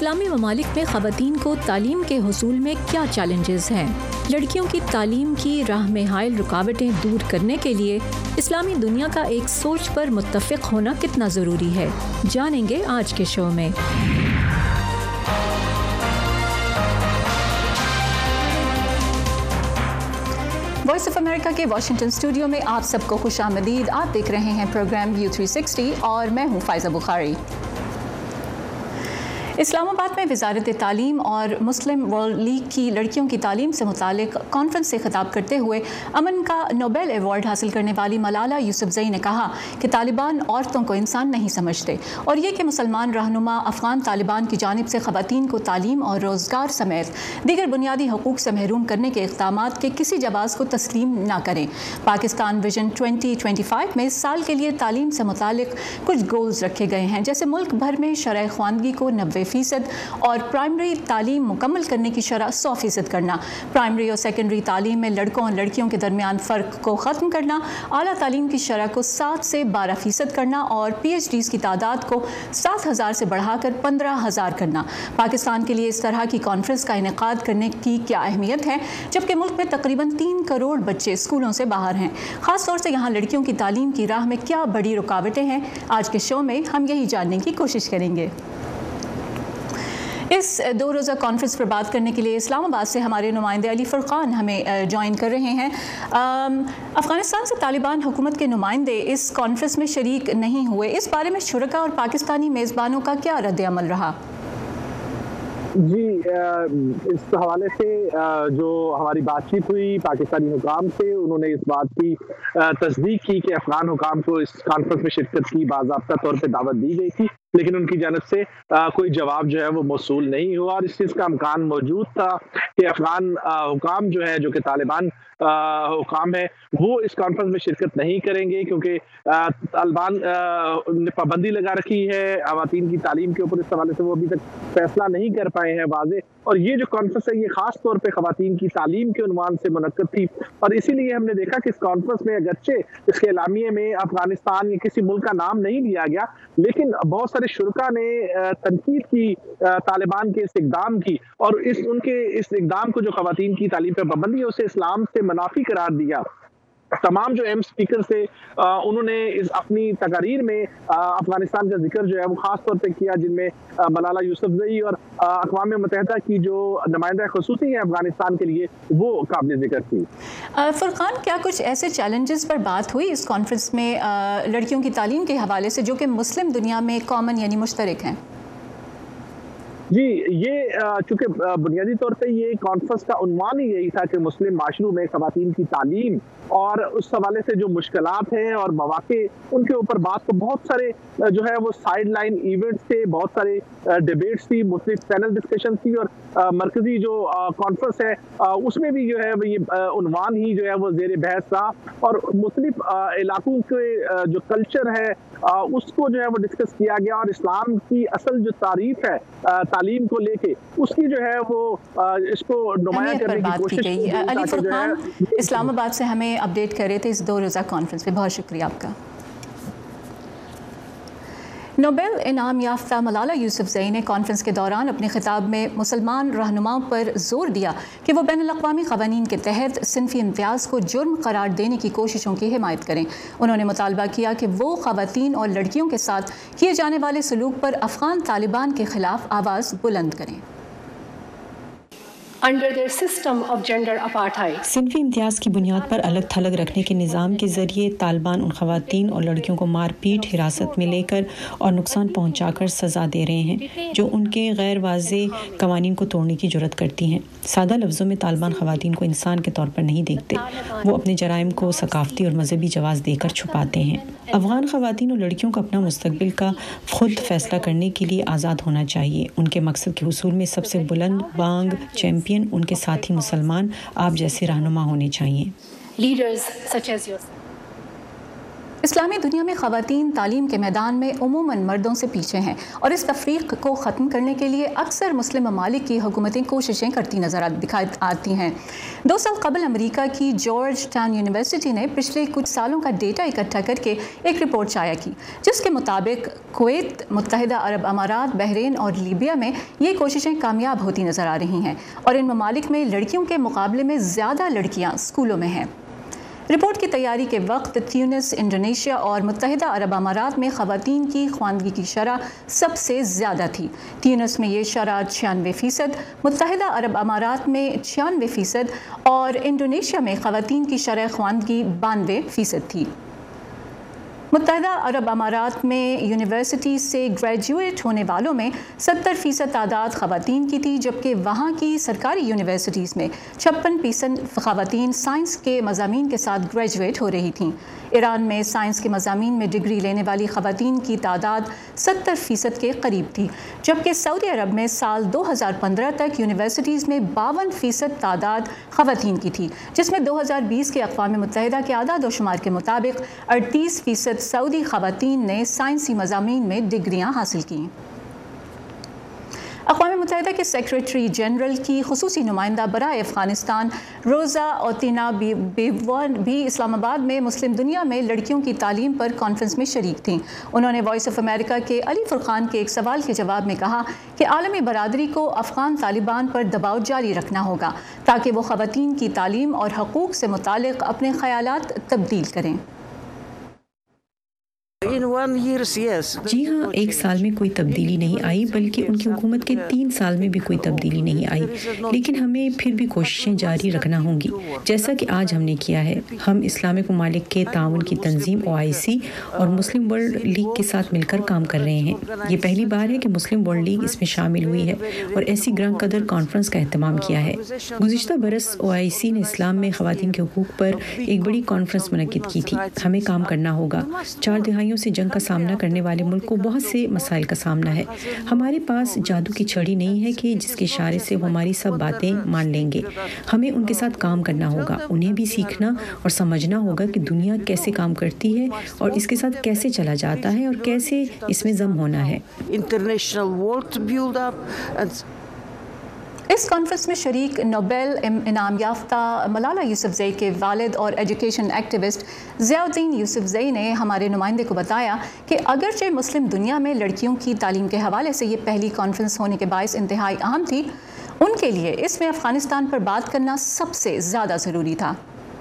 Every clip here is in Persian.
اسلامی ممالک میں خواتین کو تعلیم کے حصول میں کیا چیلنجز ہیں؟ لڑکیوں کی تعلیم کی راہ میں حائل رکاوٹیں دور کرنے کے لیے اسلامی دنیا کا ایک سوچ پر متفق ہونا کتنا ضروری ہے، جانیں گے آج کے شو میں۔ وائس آف امریکہ کے واشنگٹن اسٹوڈیو میں آپ سب کو خوش آمدید۔ آپ دیکھ رہے ہیں پروگرام U360 اور میں ہوں فائزہ بخاری۔ اسلام آباد میں وزارت تعلیم اور مسلم ورلڈ لیگ کی لڑکیوں کی تعلیم سے متعلق کانفرنس سے خطاب کرتے ہوئے امن کا نوبل ایوارڈ حاصل کرنے والی ملالہ یوسفزئی نے کہا کہ طالبان عورتوں کو انسان نہیں سمجھتے، اور یہ کہ مسلمان رہنما افغان طالبان کی جانب سے خواتین کو تعلیم اور روزگار سمیت دیگر بنیادی حقوق سے محروم کرنے کے اقدامات کے کسی جواز کو تسلیم نہ کریں۔ پاکستان ویژن 2025 میں اس سال کے لیے تعلیم سے متعلق کچھ گولز رکھے گئے ہیں، جیسے ملک بھر میں شرح خواندگی کو 90% اور پرائمری تعلیم مکمل کرنے کی شرح 100% کرنا، پرائمری اور سیکنڈری تعلیم میں لڑکوں اور لڑکیوں کے درمیان فرق کو ختم کرنا، اعلیٰ تعلیم کی شرح کو 7 سے 12% کرنا اور PhDs کی تعداد کو 7,000 سے بڑھا کر 15,000 کرنا۔ پاکستان کے لیے اس طرح کی کانفرنس کا انعقاد کرنے کی کیا اہمیت ہے، جبکہ ملک میں تقریباً 3 کروڑ بچے اسکولوں سے باہر ہیں؟ خاص طور سے یہاں لڑکیوں کی تعلیم کی راہ میں کیا بڑی رکاوٹیں ہیں؟ آج کے شو میں ہم یہی جاننے کی کوشش کریں گے۔ اس 2 روزہ کانفرنس پر بات کرنے کے لیے اسلام آباد سے ہمارے نمائندے علی فرقان ہمیں جوائن کر رہے ہیں۔ افغانستان سے طالبان حکومت کے نمائندے اس کانفرنس میں شریک نہیں ہوئے، اس بارے میں شرکاء اور پاکستانی میزبانوں کا کیا رد عمل رہا؟ جی، اس حوالے سے جو ہماری بات چیت ہوئی پاکستانی حکام سے، انہوں نے اس بات کی تصدیق کی کہ افغان حکام کو اس کانفرنس میں شرکت کی باضابطہ طور پہ دعوت دی گئی تھی، لیکن ان کی جانب سے کوئی جواب جو ہے وہ موصول نہیں ہوا، اور اس چیز کا امکان موجود تھا کہ افغان حکام جو ہے، جو کہ طالبان حکام ہے، وہ اس کانفرنس میں شرکت نہیں کریں گے، کیونکہ طالبان نے پابندی لگا رکھی ہے خواتین کی تعلیم کے اوپر۔ اس حوالے سے وہ ابھی تک فیصلہ نہیں کر پائے ہیں واضح، اور یہ جو کانفرنس ہے یہ خاص طور پہ خواتین کی تعلیم کے عنوان سے منعقد تھی، اور اسی لیے ہم نے دیکھا کہ اس کانفرنس میں اگرچہ اس کے اعلامیے میں افغانستان یا کسی ملک کا نام نہیں لیا گیا، لیکن بہت سارے شرکاء نے تنقید کی طالبان کے اس اقدام کی، اور ان کے اس اقدام کو جو خواتین کی تعلیم پر پابندی ہے اسے اسلام سے منافی قرار دیا۔ تمام جو اسپیکر سے انہوں نے اپنی تقاریر میں افغانستان کا ذکر جو ہے وہ خاص طور پہ کیا، جن میں ملالہ یوسفزئی اور اقوام متحدہ کی جو نمائندہ خصوصی ہیں افغانستان کے لیے، وہ قابل ذکر تھی۔ فرقان، کیا کچھ ایسے چیلنجز پر بات ہوئی اس کانفرنس میں لڑکیوں کی تعلیم کے حوالے سے جو کہ مسلم دنیا میں کامن یعنی مشترک ہیں؟ جی، یہ چونکہ بنیادی طور پہ یہ کانفرنس کا عنوان ہی یہی تھا کہ مسلم معاشروں میں خواتین کی تعلیم اور اس حوالے سے جو مشکلات ہیں اور مواقع، ان کے اوپر بات کو بہت سارے جو ہے وہ سائیڈ لائن ایونٹس تھے، بہت سارے ڈیبیٹس تھی، مختلف پینل ڈسکشن تھی، اور مرکزی جو کانفرنس ہے اس میں بھی جو ہے وہ یہ عنوان ہی جو ہے وہ زیر بحث رہا، اور مختلف علاقوں کے جو کلچر ہے اس کو جو ہے وہ ڈسکس کیا گیا، اور اسلام کی اصل جو تعریف ہے تعلیم کو لے کے اس کی جو ہے وہ اس کو نمایاں کرنے کی کوشش کی۔ علی فرقان اسلام آباد سے ہمیں اپڈیٹ کر رہے تھے اس 2 روزہ کانفرنس پہ، بہت شکریہ آپ کا۔ نوبل انعام یافتہ ملالہ یوسفزئی نے کانفرنس کے دوران اپنے خطاب میں مسلمان رہنماؤں پر زور دیا کہ وہ بین الاقوامی قوانین کے تحت صنفی امتیاز کو جرم قرار دینے کی کوششوں کی حمایت کریں۔ انہوں نے مطالبہ کیا کہ وہ خواتین اور لڑکیوں کے ساتھ کیے جانے والے سلوک پر افغان طالبان کے خلاف آواز بلند کریں۔ صنفی امتیاز کی بنیاد پر الگ تھلگ رکھنے کے نظام کے ذریعے طالبان ان خواتین اور لڑکیوں کو مار پیٹ، حراست میں لے کر اور نقصان پہنچا کر سزا دے رہے ہیں جو ان کے غیر واضح قوانین کو توڑنے کی جرات کرتی ہیں۔ سادہ لفظوں میں طالبان خواتین کو انسان کے طور پر نہیں دیکھتے، وہ اپنے جرائم کو ثقافتی اور مذہبی جواز دے کر چھپاتے ہیں۔ افغان خواتین اور لڑکیوں کو اپنا مستقبل کا خود فیصلہ کرنے کے لیے آزاد ہونا چاہیے۔ ان کے مقصد کے حصول میں سب سے بلند بانگ چیمپئن ان کے ساتھی مسلمان آپ جیسے رہنما ہونے چاہیے۔ اسلامی دنیا میں خواتین تعلیم کے میدان میں عموماً مردوں سے پیچھے ہیں اور اس تفریق کو ختم کرنے کے لیے اکثر مسلم ممالک کی حکومتیں کوششیں کرتی نظر آتی ہیں۔ 2 سال قبل امریکہ کی جارج ٹاؤن یونیورسٹی نے پچھلے کچھ سالوں کا ڈیٹا اکٹھا کر کے ایک رپورٹ شائع کی، جس کے مطابق کویت، متحدہ عرب امارات، بحرین اور لیبیا میں یہ کوششیں کامیاب ہوتی نظر آ رہی ہیں اور ان ممالک میں لڑکیوں کے مقابلے میں زیادہ لڑکیاں اسکولوں میں ہیں۔ رپورٹ کی تیاری کے وقت تیونس، انڈونیشیا اور متحدہ عرب امارات میں خواتین کی خواندگی کی شرح سب سے زیادہ تھی۔ تیونس میں یہ شرح 96%، متحدہ عرب امارات میں 96% اور انڈونیشیا میں خواتین کی شرح خواندگی 92% تھی۔ متحدہ عرب امارات میں یونیورسٹی سے گریجویٹ ہونے والوں میں 70% تعداد خواتین کی تھی، جبکہ وہاں کی سرکاری یونیورسٹیز میں 56% خواتین سائنس کے مضامین کے ساتھ گریجویٹ ہو رہی تھیں۔ ایران میں سائنس کے مضامین میں ڈگری لینے والی خواتین کی تعداد 70% کے قریب تھی، جبکہ سعودی عرب میں سال 2015 تک یونیورسٹیز میں 52% تعداد خواتین کی تھی، جس میں 2020 کے اقوام متحدہ کے اعداد و شمار کے مطابق 38% سعودی خواتین نے سائنسی مضامین میں ڈگریاں حاصل کیں۔ اقوام متحدہ کے سیکریٹری جنرل کی خصوصی نمائندہ برائے افغانستان روزا اوتینا بھی اسلام آباد میں مسلم دنیا میں لڑکیوں کی تعلیم پر کانفرنس میں شریک تھیں۔ انہوں نے وائس آف امریکہ کے علی فرقان کے ایک سوال کے جواب میں کہا کہ عالمی برادری کو افغان طالبان پر دباؤ جاری رکھنا ہوگا تاکہ وہ خواتین کی تعلیم اور حقوق سے متعلق اپنے خیالات تبدیل کریں۔ جی ہاں، 1 سال میں کوئی تبدیلی نہیں آئی، بلکہ ان کی حکومت کے 3 سال میں بھی کوئی تبدیلی نہیں آئی، لیکن ہمیں پھر بھی کوششیں جاری رکھنا ہوں گی، جیسا کہ آج ہم نے کیا ہے۔ ہم اسلامک ممالک کے تعاون کی تنظیم OIC اور مسلم ورلڈ لیگ کے ساتھ مل کر کام کر رہے ہیں۔ یہ پہلی بار ہے کہ مسلم ورلڈ لیگ اس میں شامل ہوئی ہے اور ایسی گراں قدر کانفرنس کا اہتمام کیا ہے۔ گزشتہ برس OIC نے اسلام میں خواتین کے حقوق پر ایک بڑی کانفرنس منعقد کی تھی۔ ہمیں کام کرنا ہوگا۔ 4 دہائیوں سے جنگ کا سامنا کرنے والے ملک کو بہت سے مسائل کا سامنا ہے۔ ہمارے پاس جادو کی چھڑی نہیں ہے کہ جس کے اشارے سے وہ ہماری سب باتیں مان لیں گے۔ ہمیں ان کے ساتھ کام کرنا ہوگا، انہیں بھی سیکھنا اور سمجھنا ہوگا کہ دنیا کیسے کام کرتی ہے اور اس کے ساتھ کیسے چلا جاتا ہے اور کیسے اس میں ضم ہونا ہے۔ اس کانفرنس میں شریک نوبل انعام یافتہ ملالہ یوسفزئی کے والد اور ایجوکیشن ایکٹیوسٹ ضیاء الدین یوسفزئی نے ہمارے نمائندے کو بتایا کہ اگرچہ مسلم دنیا میں لڑکیوں کی تعلیم کے حوالے سے یہ پہلی کانفرنس ہونے کے باعث انتہائی اہم تھی، ان کے لیے اس میں افغانستان پر بات کرنا سب سے زیادہ ضروری تھا۔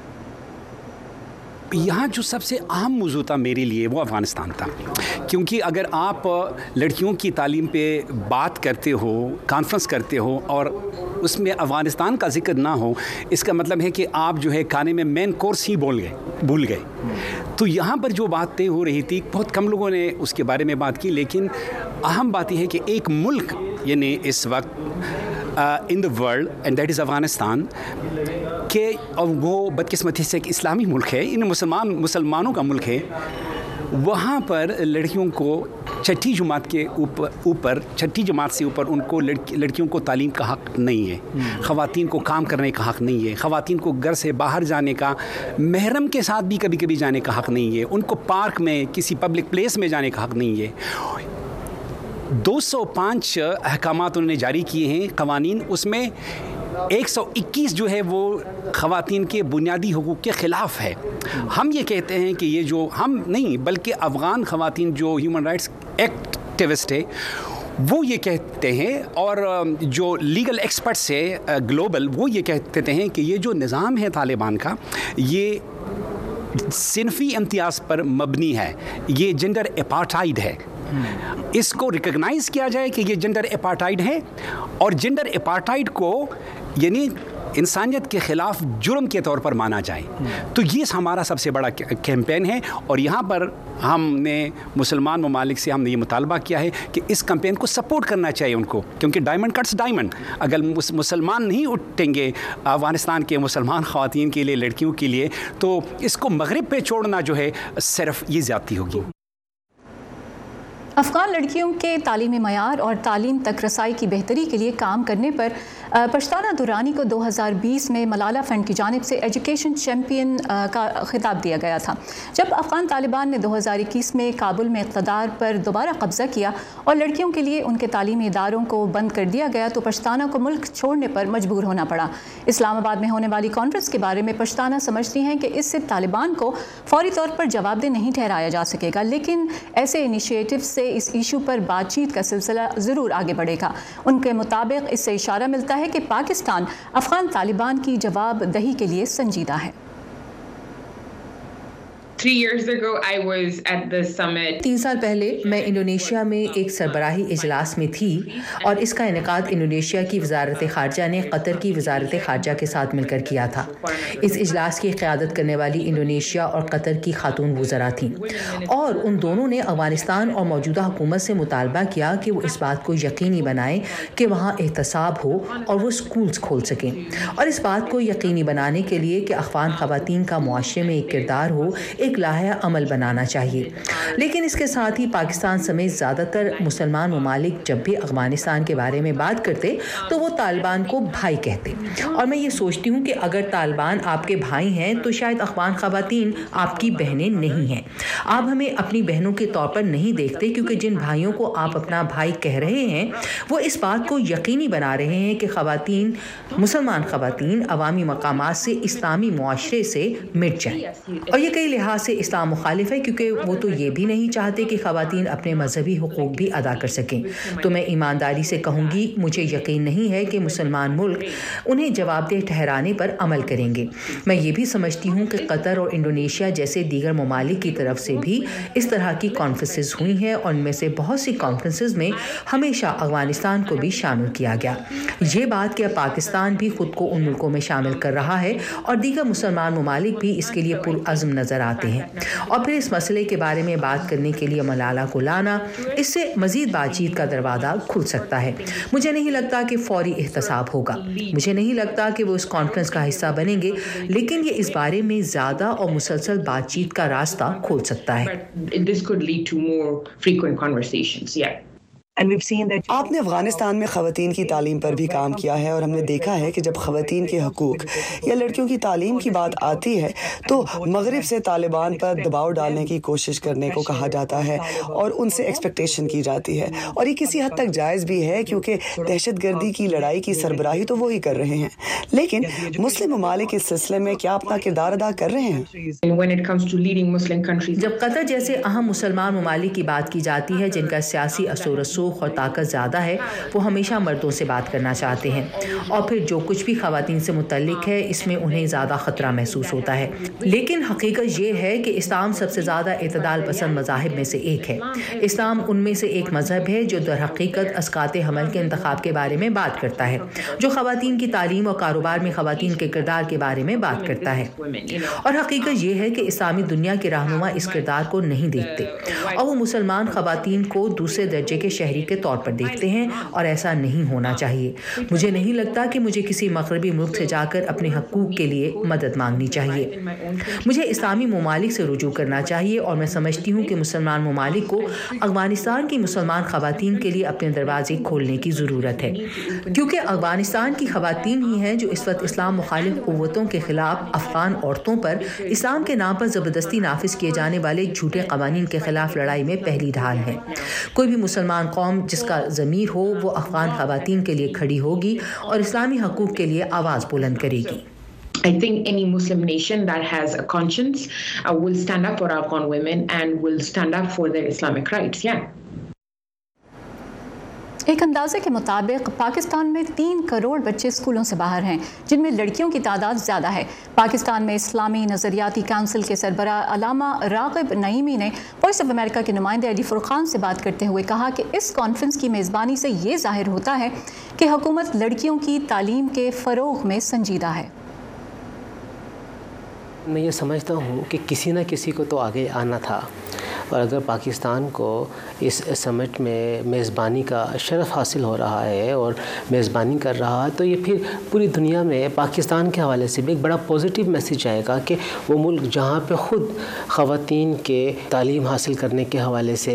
یہاں جو سب سے اہم موضوع تھا میرے لیے وہ افغانستان تھا، کیونکہ اگر آپ لڑکیوں کی تعلیم پہ بات کرتے ہو، کانفرنس کرتے ہو اور اس میں افغانستان کا ذکر نہ ہو، اس کا مطلب ہے کہ آپ جو ہے کھانے میں مین کورس ہی بھول گئے۔ تو یہاں پر جو باتیں ہو رہی تھی بہت کم لوگوں نے اس کے بارے میں بات کی، لیکن اہم بات یہ ہے کہ ایک ملک یعنی اس وقت in the world and that is افغانستان کہ وہ بدقسمتی سے ایک اسلامی ملک ہے، ان مسلمانوں کا ملک ہے، وہاں پر لڑکیوں کو چھٹی جماعت کے اوپر چھٹی جماعت سے اوپر ان کو لڑکیوں کو تعلیم کا حق نہیں ہے، خواتین کو کام کرنے کا حق نہیں ہے، خواتین کو گھر سے باہر جانے کا، محرم کے ساتھ بھی کبھی کبھی جانے کا حق نہیں ہے، ان کو پارک میں کسی پبلک پلیس میں جانے کا حق نہیں ہے۔ 205 احکامات انہوں نے جاری کیے ہیں قوانین، اس میں 121 جو ہے وہ خواتین کے بنیادی حقوق کے خلاف ہے۔ ہم یہ کہتے ہیں کہ یہ جو ہم نہیں بلکہ افغان خواتین جو ہیومن رائٹس ایکٹیوسٹ ہے وہ یہ کہتے ہیں، اور جو لیگل ایکسپرٹس ہے گلوبل وہ یہ کہتے ہیں کہ یہ جو نظام ہے طالبان کا یہ صنفی امتیاز پر مبنی ہے، یہ جنڈر اپارٹائڈ ہے۔ اس کو ریکگنائز کیا جائے کہ یہ جنڈر اپارٹائڈ ہے، اور جنڈر اپارٹائڈ کو یعنی انسانیت کے خلاف جرم کے طور پر مانا جائے۔ تو یہ ہمارا سب سے بڑا کیمپین ہے، اور یہاں پر ہم نے مسلمان ممالک سے ہم نے یہ مطالبہ کیا ہے کہ اس کیمپین کو سپورٹ کرنا چاہیے ان کو، کیونکہ ڈائمنڈ کٹس ڈائمنڈ۔ اگر مسلمان نہیں اٹھیں گے افغانستان کے مسلمان خواتین کے لیے، لڑکیوں کے لیے، تو اس کو مغرب پہ چھوڑنا جو ہے صرف یہ زیادتی ہوگی۔ افغان لڑکیوں کے تعلیمی معیار اور تعلیم تک رسائی کی بہتری کے لیے کام کرنے پر پشتانہ درانی کو 2020 میں ملالہ فنڈ کی جانب سے ایجوکیشن چیمپئن کا خطاب دیا گیا تھا۔ جب افغان طالبان نے 2021 میں کابل میں اقتدار پر دوبارہ قبضہ کیا اور لڑکیوں کے لیے ان کے تعلیمی اداروں کو بند کر دیا گیا تو پشتانہ کو ملک چھوڑنے پر مجبور ہونا پڑا۔ اسلام آباد میں ہونے والی کانفرنس کے بارے میں پشتانہ سمجھتی ہیں کہ اس سے طالبان کو فوری طور پر جواب دہ نہیں ٹھہرایا جا سکے گا، لیکن ایسے انیشیٹو سے اس ایشو پر بات چیت کا سلسلہ ضرور آگے بڑھے گا۔ ان کے مطابق اس سے اشارہ ملتا ہے کہ پاکستان افغان طالبان کی جواب دہی کے لیے سنجیدہ ہے۔ 3 سال پہلے میں انڈونیشیا میں ایک سربراہی اجلاس میں تھی اور اس کا انعقاد انڈونیشیا کی وزارت خارجہ نے قطر کی وزارت خارجہ کے ساتھ مل کر کیا تھا۔ اس اجلاس کی قیادت کرنے والی انڈونیشیا اور قطر کی خاتون وزراء تھیں اور ان دونوں نے افغانستان اور موجودہ حکومت سے مطالبہ کیا کہ وہ اس بات کو یقینی بنائیں کہ وہاں احتساب ہو اور وہ اسکولز کھول سکیں، اور اس بات کو یقینی بنانے کے لیے کہ افغان خواتین کا معاشرے میں ایک کردار ہو، ایک لاحہ عمل بنانا چاہیے۔ لیکن اس کے ساتھ ہی پاکستان سمیت زیادہ تر مسلمان ممالک جب بھی افغانستان کے بارے میں بات کرتے تو وہ طالبان کو بھائی کہتے، اور میں یہ سوچتی ہوں کہ اگر طالبان آپ کے بھائی ہیں تو شاید افغان خواتین آپ کی بہنیں نہیں ہیں۔ آپ ہمیں اپنی بہنوں کے طور پر نہیں دیکھتے، کیونکہ جن بھائیوں کو آپ اپنا بھائی کہہ رہے ہیں وہ اس بات کو یقینی بنا رہے ہیں کہ خواتین، مسلمان خواتین عوامی مقامات سے اسلامی معاشرے سے مٹ جائیں، اور یہ کئی لحاظ سے اسلام مخالف ہے، کیونکہ وہ تو یہ بھی نہیں چاہتے کہ خواتین اپنے مذہبی حقوق بھی ادا کر سکیں۔ تو میں ایمانداری سے کہوں گی، مجھے یقین نہیں ہے کہ مسلمان ملک انہیں جواب دہ ٹھہرانے پر عمل کریں گے۔ میں یہ بھی سمجھتی ہوں کہ قطر اور انڈونیشیا جیسے دیگر ممالک کی طرف سے بھی اس طرح کی کانفرنسز ہوئی ہیں، اور ان میں سے بہت سی کانفرنسز میں ہمیشہ افغانستان کو بھی شامل کیا گیا۔ یہ بات کہ پاکستان بھی خود کو ان ملکوں میں شامل کر رہا ہے اور دیگر مسلمان ممالک بھی اس کے لیے پرعزم نظر آتے ہیں، اور پھر اس مسئلے کے بارے میں بات کرنے کے لیے ملالہ کو لانا، اس سے مزید بات چیت کا دروازہ کھل سکتا ہے۔ مجھے نہیں لگتا کہ فوری احتساب ہوگا، مجھے نہیں لگتا کہ وہ اس کانفرنس کا حصہ بنیں گے، لیکن یہ اس بارے میں زیادہ اور مسلسل بات چیت کا راستہ کھول سکتا ہے۔ آپ نے افغانستان میں خواتین کی تعلیم پر بھی کام کیا ہے، اور ہم نے دیکھا ہے کہ جب خواتین کے حقوق یا لڑکیوں کی تعلیم کی بات آتی ہے تو مغرب سے طالبان پر دباؤ ڈالنے کی کوشش کرنے کو کہا جاتا ہے اور ان سے ایکسپیکٹیشن کی جاتی ہے، اور یہ کسی حد تک جائز بھی ہے کیونکہ دہشت گردی کی لڑائی کی سربراہی تو وہی کر رہے ہیں، لیکن مسلم ممالک اس سلسلے میں کیا اپنا کردار ادا کر رہے ہیں؟ جب قطر جیسے اہم مسلمان ممالک کی بات کی جاتی ہے جن کا سیاسی اثر و رسوخ اور طاقت زیادہ ہے، وہ ہمیشہ مردوں سے بات کرنا چاہتے ہیں، اور پھر جو کچھ بھی خواتین سے متعلق ہے اس میں انہیں زیادہ خطرہ محسوس ہوتا ہے۔ لیکن حقیقت یہ ہے کہ اسلام سب سے زیادہ اعتدال پسند مذاہب میں سے ایک ہے۔ اسلام ان میں سے ایک مذہب ہے جو در حقیقت اسقاط حمل کے انتخاب کے بارے میں بات کرتا ہے، جو خواتین کی تعلیم اور کاروبار میں خواتین کے کردار کے بارے میں بات کرتا ہے، اور حقیقت یہ ہے کہ اسلامی دنیا کے رہنما اس کردار کو نہیں دیکھتے، اور وہ مسلمان خواتین کو دوسرے درجے کے شہری کے طور پر دیکھتے ہیں، اور ایسا نہیں ہونا چاہیے۔ مجھے نہیں لگتا کہ مجھے کسی مغربی ملک سے جا کر اپنے حقوق کے لیے مدد مانگنی چاہیے۔ مجھے اسلامی ممالک سے رجوع کرنا چاہیے، اور میں سمجھتی ہوں کہ مسلمان ممالک کو افغانستان کی مسلمان خواتین کے لیے اپنے دروازے کھولنے کی ضرورت ہے، کیونکہ افغانستان کی خواتین ہی ہیں جو اس وقت اسلام مخالف قوتوں کے خلاف افغان عورتوں پر اسلام کے نام پر زبردستی نافذ کیے جانے والے جھوٹے قوانین کے خلاف لڑائی میں پہلی ڈھال ہے۔ کوئی بھی مسلمان قوم جس کا ضمیر ہو وہ افغان خواتین کے لیے کھڑی ہوگی اور اسلامی حقوق کے لیے آواز بلند کرے گی۔ I think any Muslim nation that has a conscience will stand up for Afghan women and will stand up for their Islamic rights. Yeah. ایک اندازے کے مطابق پاکستان میں 3 کروڑ بچے اسکولوں سے باہر ہیں، جن میں لڑکیوں کی تعداد زیادہ ہے۔ پاکستان میں اسلامی نظریاتی کونسل کے سربراہ علامہ راغب نعیمی نے وائس آف امریکہ کے نمائندے علی فرقان سے بات کرتے ہوئے کہا کہ اس کانفرنس کی میزبانی سے یہ ظاہر ہوتا ہے کہ حکومت لڑکیوں کی تعلیم کے فروغ میں سنجیدہ ہے۔ میں یہ سمجھتا ہوں کہ کسی نہ کسی کو تو آگے آنا تھا۔ اور اگر پاکستان کو اس سمٹ میں میزبانی کا شرف حاصل ہو رہا ہے اور میزبانی کر رہا ہے تو یہ پھر پوری دنیا میں پاکستان کے حوالے سے بھی ایک بڑا پازیٹیو میسیج آئے گا کہ وہ ملک جہاں پہ خود خواتین کے تعلیم حاصل کرنے کے حوالے سے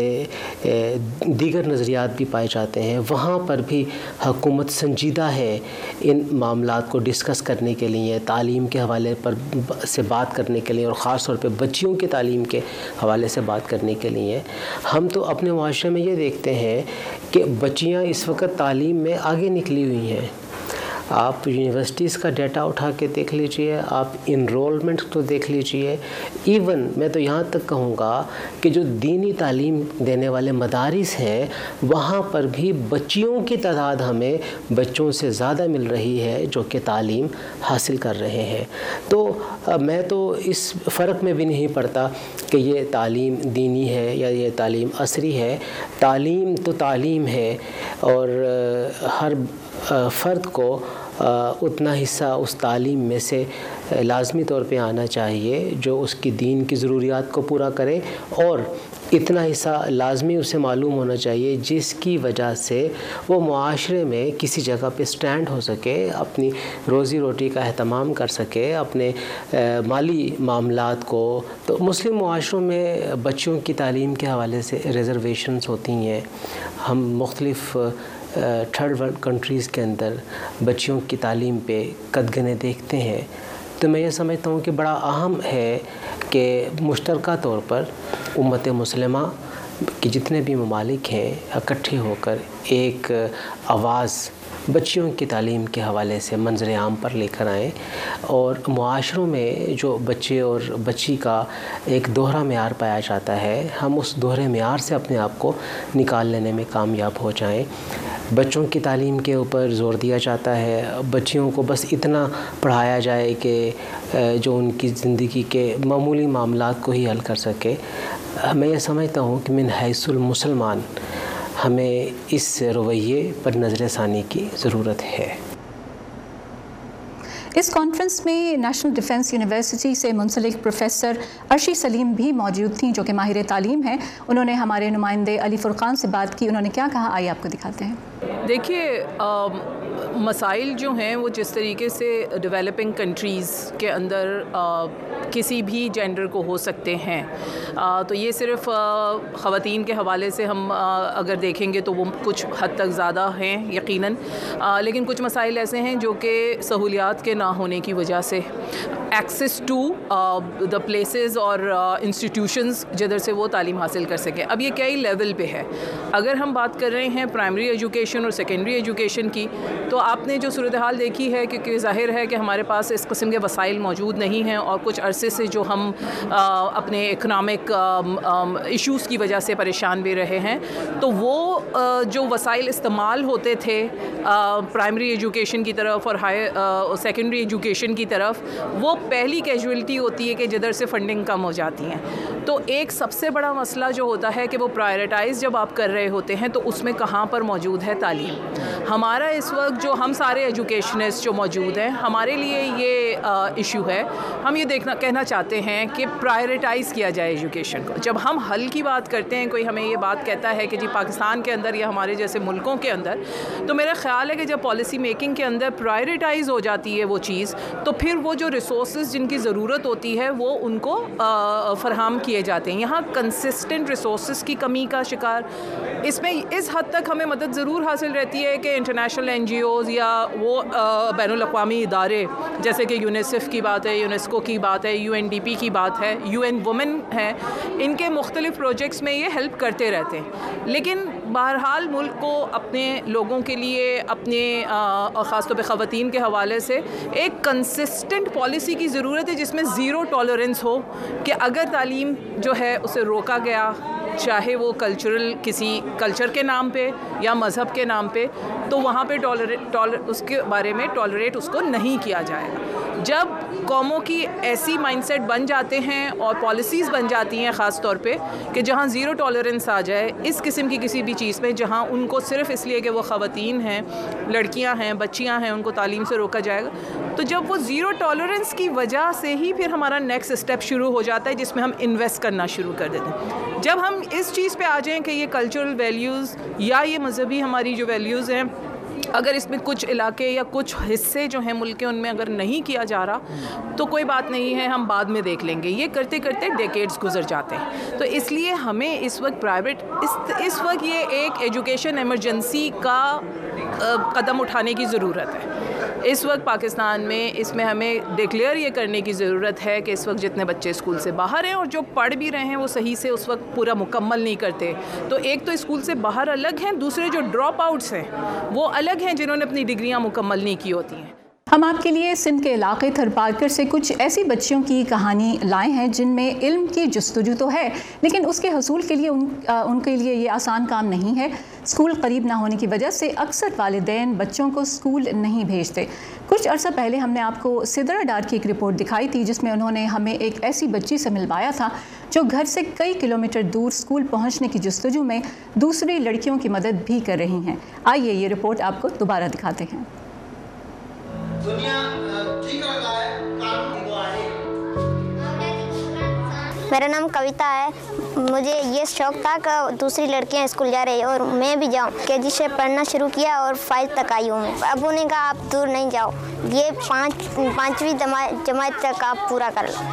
دیگر نظریات بھی پائے جاتے ہیں، وہاں پر بھی حکومت سنجیدہ ہے ان معاملات کو ڈسکس کرنے کے لیے، تعلیم کے حوالے پر سے بات کرنے کے لیے، اور خاص طور پہ بچیوں کے تعلیم کے حوالے سے بات کرنے کے لیے۔ ہم تو اپنے معاشرے میں یہ دیکھتے ہیں کہ بچیاں اس وقت تعلیم میں آگے نکلی ہوئی ہیں۔ آپ یونیورسٹیز کا ڈیٹا اٹھا کے دیکھ لیجئے، آپ انرولمنٹ تو دیکھ لیجئے، ایون میں تو یہاں تک کہوں گا کہ جو دینی تعلیم دینے والے مدارس ہیں وہاں پر بھی بچیوں کی تعداد ہمیں بچوں سے زیادہ مل رہی ہے جو کہ تعلیم حاصل کر رہے ہیں۔ تو میں تو اس فرق میں بھی نہیں پڑتا کہ یہ تعلیم دینی ہے یا یہ تعلیم عصری ہے، تعلیم تو تعلیم ہے، اور ہر فرد کو اتنا حصہ اس تعلیم میں سے لازمی طور پہ آنا چاہیے جو اس کی دین کی ضروریات کو پورا کرے، اور اتنا حصہ لازمی اسے معلوم ہونا چاہیے جس کی وجہ سے وہ معاشرے میں کسی جگہ پہ سٹینڈ ہو سکے، اپنی روزی روٹی کا اہتمام کر سکے، اپنے مالی معاملات کو۔ تو مسلم معاشروں میں بچوں کی تعلیم کے حوالے سے ریزرویشنز ہوتی ہیں۔ ہم مختلف تھرڈ ورلڈ کنٹریز کے اندر بچیوں کی تعلیم پہ قدغنیں دیکھتے ہیں، تو میں یہ سمجھتا ہوں کہ بڑا اہم ہے کہ مشترکہ طور پر امت مسلمہ کے جتنے بھی ممالک ہیں اکٹھے ہو کر ایک آواز بچیوں کی تعلیم کے حوالے سے منظر عام پر لے کر آئیں، اور معاشروں میں جو بچے اور بچی کا ایک دوہرا معیار پایا جاتا ہے ہم اس دوہرے معیار سے اپنے آپ کو نکال لینے میں کامیاب ہو جائیں۔ بچوں کی تعلیم کے اوپر زور دیا جاتا ہے، بچیوں کو بس اتنا پڑھایا جائے کہ جو ان کی زندگی کے معمولی معاملات کو ہی حل کر سکے۔ میں یہ سمجھتا ہوں کہ من حیث المسلمان ہمیں اس رویے پر نظر ثانی کی ضرورت ہے۔ اس کانفرنس میں نیشنل ڈیفنس یونیورسٹی سے منسلک پروفیسر عرشی سلیم بھی موجود تھیں جو کہ ماہر تعلیم ہیں۔ انہوں نے ہمارے نمائندے علی فرقان سے بات کی، انہوں نے کیا کہا آئیے آپ کو دکھاتے ہیں۔ دیکھیے مسائل جو ہیں وہ جس طریقے سے ڈیولپنگ کنٹریز کے اندر کسی بھی جینڈر کو ہو سکتے ہیں، تو یہ صرف خواتین کے حوالے سے ہم اگر دیکھیں گے تو وہ کچھ حد تک زیادہ ہیں یقیناً، لیکن کچھ مسائل ایسے ہیں جو کہ سہولیات کے نہ ہونے کی وجہ سے ایکسیس ٹو دا پلیسز اور انسٹیٹیوشنز جدھر سے وہ تعلیم حاصل کر سکیں۔ اب یہ کئی لیول پہ ہے۔ اگر ہم بات کر رہے ہیں پرائمری ایجوکیشن اور سیکنڈری ایجوکیشن کی، تو آپ نے جو صورتحال دیکھی ہے کہ ظاہر ہے کہ ہمارے پاس اس قسم کے وسائل موجود نہیں ہیں، اور کچھ عرصے سے جو ہم اپنے اکنامک ایشوز کی وجہ سے پریشان بھی رہے ہیں، تو وہ جو وسائل استعمال ہوتے تھے پرائمری ایجوکیشن کی طرف اور سیکنڈری ایجوکیشن کی طرف، وہ پہلی کیجویلٹی ہوتی ہے کہ جدھر سے فنڈنگ کم ہو جاتی ہیں۔ تو ایک سب سے بڑا مسئلہ جو ہوتا ہے کہ وہ پرائرٹائز جب آپ کر رہے ہوتے ہیں تو اس میں کہاں پر موجود ہے تعلیم۔ ہمارا اس وقت جو ہم سارے ایجوکیشنسٹ جو موجود ہیں، ہمارے لیے یہ ایشو ہے، ہم یہ کہنا چاہتے ہیں کہ پرائرٹائز کیا جائے ایجوکیشن کو۔ جب ہم حل کی بات کرتے ہیں، کوئی ہمیں یہ بات کہتا ہے کہ جی پاکستان کے اندر یا ہمارے جیسے ملکوں کے اندر، تو میرا خیال ہے کہ جب پالیسی میکنگ کے اندر پرائرٹائز ہو جاتی ہے وہ چیز، تو پھر وہ جو ریسورسز جن کی ضرورت ہوتی ہے وہ ان کو فراہم کیے جاتے ہیں۔ یہاں کنسسٹنٹ ریسورسز کی کمی کا شکار، اس میں اس حد تک ہمیں مدد ضرور حاصل رہتی ہے کہ انٹرنیشنل این جی اوز یا وہ بین الاقوامی ادارے جیسے کہ یونیسیف کی بات ہے، یونیسکو کی بات ہے، یو این ڈی پی کی بات ہے، یو این وومن ہے، ان کے مختلف پروجیکٹس میں یہ ہیلپ کرتے رہتے ہیں۔ لیکن بہرحال ملک کو اپنے لوگوں کے لیے، اپنے خاص طور پہ خواتین کے حوالے سے ایک کنسسٹنٹ پالیسی کی ضرورت ہے جس میں زیرو ٹالرنس ہو کہ اگر تعلیم جو ہے اسے روکا گیا، چاہے وہ کسی کلچر کے نام پہ یا مذہب کے نام پہ، تو وہاں پہ اس کے بارے میں ٹالریٹ اس کو نہیں کیا جائے گا۔ جب قوموں کی ایسی مائنڈ سیٹ بن جاتے ہیں اور پالیسیز بن جاتی ہیں خاص طور پہ کہ جہاں زیرو ٹالرنس آ جائے اس قسم کی کسی بھی چیز میں، جہاں ان کو صرف اس لیے کہ وہ خواتین ہیں، لڑکیاں ہیں، بچیاں ہیں، ان کو تعلیم سے روکا جائے گا، तो जब वो zero tolerance की वजह से ही फिर हमारा next step शुरू हो जाता है जिसमें हम इन्वेस्ट करना शुरू कर देते हैं। जब हम इस चीज़ पे आ जाएं कि ये कल्चरल वैल्यूज़ या ये मजहबी हमारी जो वैल्यूज़ हैं, अगर इसमें कुछ इलाके या कुछ हिस्से जो हैं मुल्क के उनमें अगर नहीं किया जा रहा तो कोई बात नहीं है, हम बाद में देख लेंगे। ये करते करते डेकेड्स गुजर जाते हैं। तो इसलिए हमें इस वक्त इस वक्त ये एक एजुकेशन इमरजेंसी का कदम उठाने की ज़रूरत है। इस वक्त पाकिस्तान में इसमें हमें डिक्लेयर ये करने की ज़रूरत है कि इस वक्त जितने बच्चे स्कूल से बाहर हैं और जो पढ़ भी रहे हैं वो सही से उस वक्त पूरा मुकम्मल नहीं करते, तो एक तो स्कूल से बाहर अलग हैं, दूसरे जो ड्रॉप आउट्स हैं वो अलग हैं जिन्होंने अपनी डिग्रियां मुकम्मल नहीं की होती हैं। हम आपके लिए सिंध के इलाके थरपारकर से कुछ ऐसी बच्चियों की कहानी लाए हैं जिनमें इल्म की जस्तजू तो है, लेकिन उसके हसूल के लिए उनके लिए ये आसान काम नहीं है। स्कूल करीब ना होने की वजह से अक्सर वालिदैन बच्चों को स्कूल नहीं भेजते। कुछ अर्सा पहले हमने आपको सिदरा डार की एक रिपोर्ट दिखाई थी जिसमें उन्होंने हमें एक ऐसी बच्ची से मिलवाया था जो घर से कई किलोमीटर दूर स्कूल पहुँचने की जस्तजू में दूसरी लड़कियों की मदद भी कर रही हैं। आइए ये रिपोर्ट आपको दोबारा दिखाते हैं। मेरा नाम कविता है। मुझे ये शौक था कि दूसरी लड़कियां स्कूल जा रही और मैं भी जाऊं। केजी से पढ़ना शुरू किया और 5 तक आई हूँ मैं। अबू ने कहा आप दूर नहीं जाओ, ये 5वीं जमात तक आप पूरा कर लो।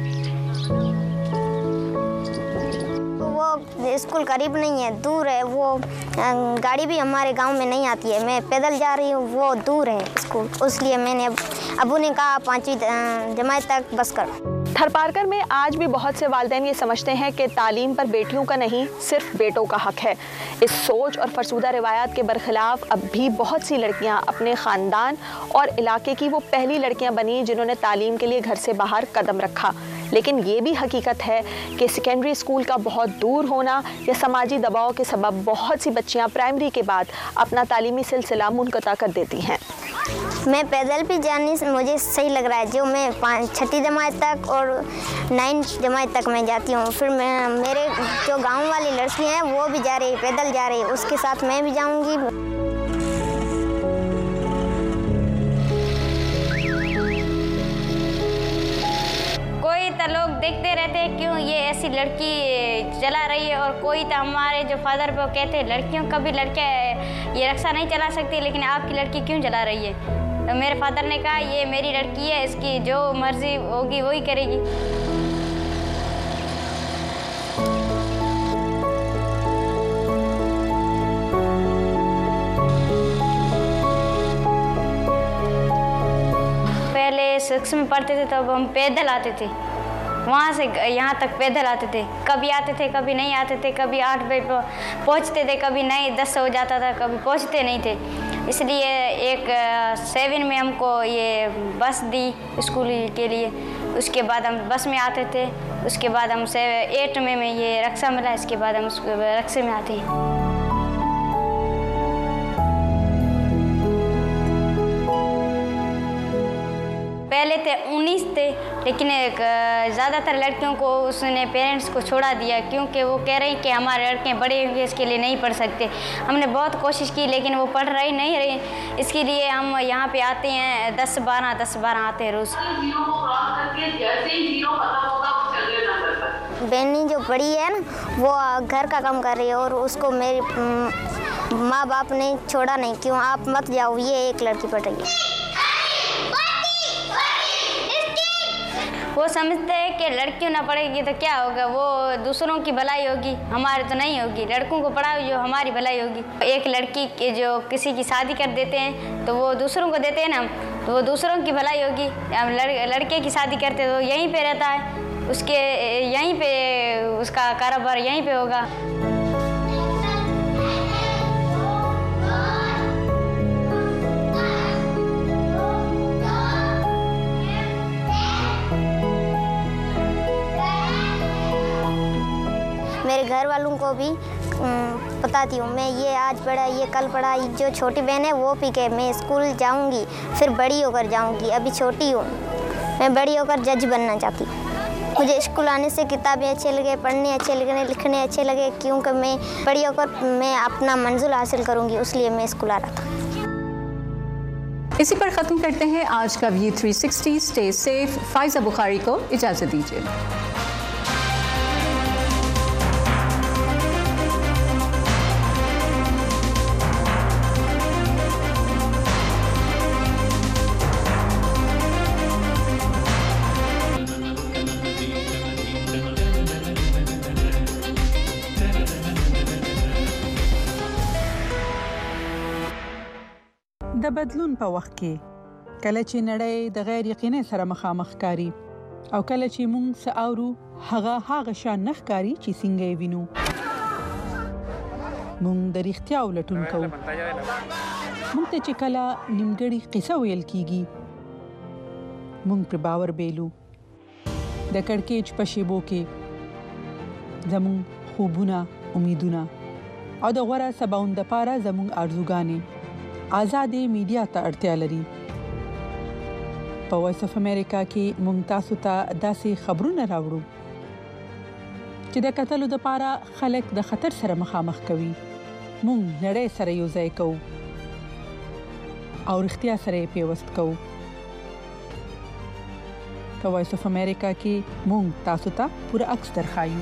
वो स्कूल करीब नहीं है, दूर है। वो गाड़ी भी हमारे गांव में नहीं आती है, मैं पैदल जा रही हूँ, वो दूर है स्कूल। इसलिए मैंने अबू ने कहा 5वीं जमात तक बस करो। थरपारकर में आज भी बहुत से वालिदैन ये समझते हैं कि तालीम पर बेटियों का नहीं सिर्फ बेटों का हक है। इस सोच और फरसूदा रिवायात के बरखिलाफ अब भी बहुत सी लड़कियां अपने ख़ानदान और इलाके की वो पहली लड़कियां बनी जिन्होंने तालीम के लिए घर से बाहर कदम रखा। लेकिन ये भी हकीकत है कि सेकेंडरी स्कूल का बहुत दूर होना या समाजी दबाव के सबब बहुत सी बच्चियां प्राइमरी के बाद अपना तालीमी सिलसिला मुनक़ता कर देती हैं। मैं पैदल भी जाने से मुझे सही लग रहा है। जो मैं 6ठी जमात तक और 9th जमात तक मैं जाती हूँ। फिर मेरे जो गांव वाली लड़की हैं वो भी जा रही, पैदल जा रही, उसके साथ मैं भी जाऊँगी। कोई तो लोग देखते रहते हैं क्यों ये ऐसी लड़की चला रही है, और कोई तो हमारे जो फादर वो कहते हैं लड़कियों का भी लड़कियाँ ये रिक्शा नहीं चला सकती, लेकिन आपकी लड़की क्यों चला रही है। तो मेरे फादर ने कहा ये मेरी लड़की है, इसकी जो मर्जी होगी वही करेगी। पहले 6 में पढ़ते थे तब हम पैदल आते थे, वहाँ से यहाँ तक पैदल आते थे। कभी आते थे कभी नहीं आते थे, कभी 8 बजे पहुँचते थे, कभी नहीं 10 हो जाता था, कभी पहुँचते नहीं थे। इसलिए एक 7 में हमको ये बस दी स्कूल के लिए। उसके बाद हम बस में आते थे। उसके बाद हम 8 में ये रिक्शा मिला। इसके बाद हम रिक्शे में आते हैं। पहले थे 19 थे, लेकिन ज़्यादातर लड़कियों को उसने पेरेंट्स को छोड़ा दिया क्योंकि वो कह रही कि हमारे लड़के बड़े होंगे इसके लिए नहीं पढ़ सकते। हमने बहुत कोशिश की लेकिन वो पढ़ रही नहीं रही। इसके लिए हम यहाँ पे आते हैं 10-12 आते हैं रोज़। बहनी जो बड़ी है ना वो घर का काम कर रही है और उसको मेरे माँ बाप ने छोड़ा नहीं, क्यों आप मत जाओ, ये एक लड़की पढ़ रही है। वो समझते हैं कि लड़कियों ना पढ़ेगी तो क्या होगा, वो दूसरों की भलाई होगी, हमारे तो नहीं होगी। लड़कों को पढ़ाओ जो हमारी भलाई होगी। एक लड़की के जो किसी की शादी कर देते हैं तो वो दूसरों को देते हैं ना, तो वो दूसरों की भलाई होगी। लड़के की शादी करते तो यहीं पे रहता है, उसके यहीं पे उसका कारोबार यहीं पे होगा। मेरे घर वालों को भी बताती हूँ मैं, ये आज पढ़ा, ये कल पढ़ा। जो छोटी बहन है वो भी कहे मैं स्कूल जाऊँगी, फिर बड़ी होकर जाऊँगी, अभी छोटी हूँ, मैं बड़ी होकर जज बनना चाहती हूँ। मुझे स्कूल आने से किताबें अच्छे लगे, पढ़ने अच्छे लगे, लिखने अच्छे लगे, क्योंकि मैं बड़ी होकर मैं अपना मंजिल हासिल करूँगी, इसलिए मैं स्कूल आ रहा था। इसी पर ख़त्म करते हैं आज का view 360। Stay safe. Faiza Bukhari को इजाज़त दीजिए। د بدلون په وخت کې کله چې نړۍ د غیر یقیني سره مخامخ کاری او کله چې موږ ساورو هغه شان نه ښکاری چې څنګه یې وینو، موږ د رښتیا ولټون کوو. موږ ته چې کله نیمګړی قصه ویل کیږي موږ پر باور بیلو. د کړکېچ په شیبو کې زموږ خوبونه، امیدونه او د غوړه سباوند لپاره زموږ ارزوګانې آزادې میډیا ته اړتیا لري. په وایس اف امریکا کې موږ تاسو ته داسې خبرونه راوړو چې د قتلو لپاره خلک د خطر سره مخامخ کوي. موږ نړۍ سره یو ځای کوو او رښتیا سره پیوست کوو. په وایس اف امریکا کې موږ تاسو ته پوره عکس درخایو.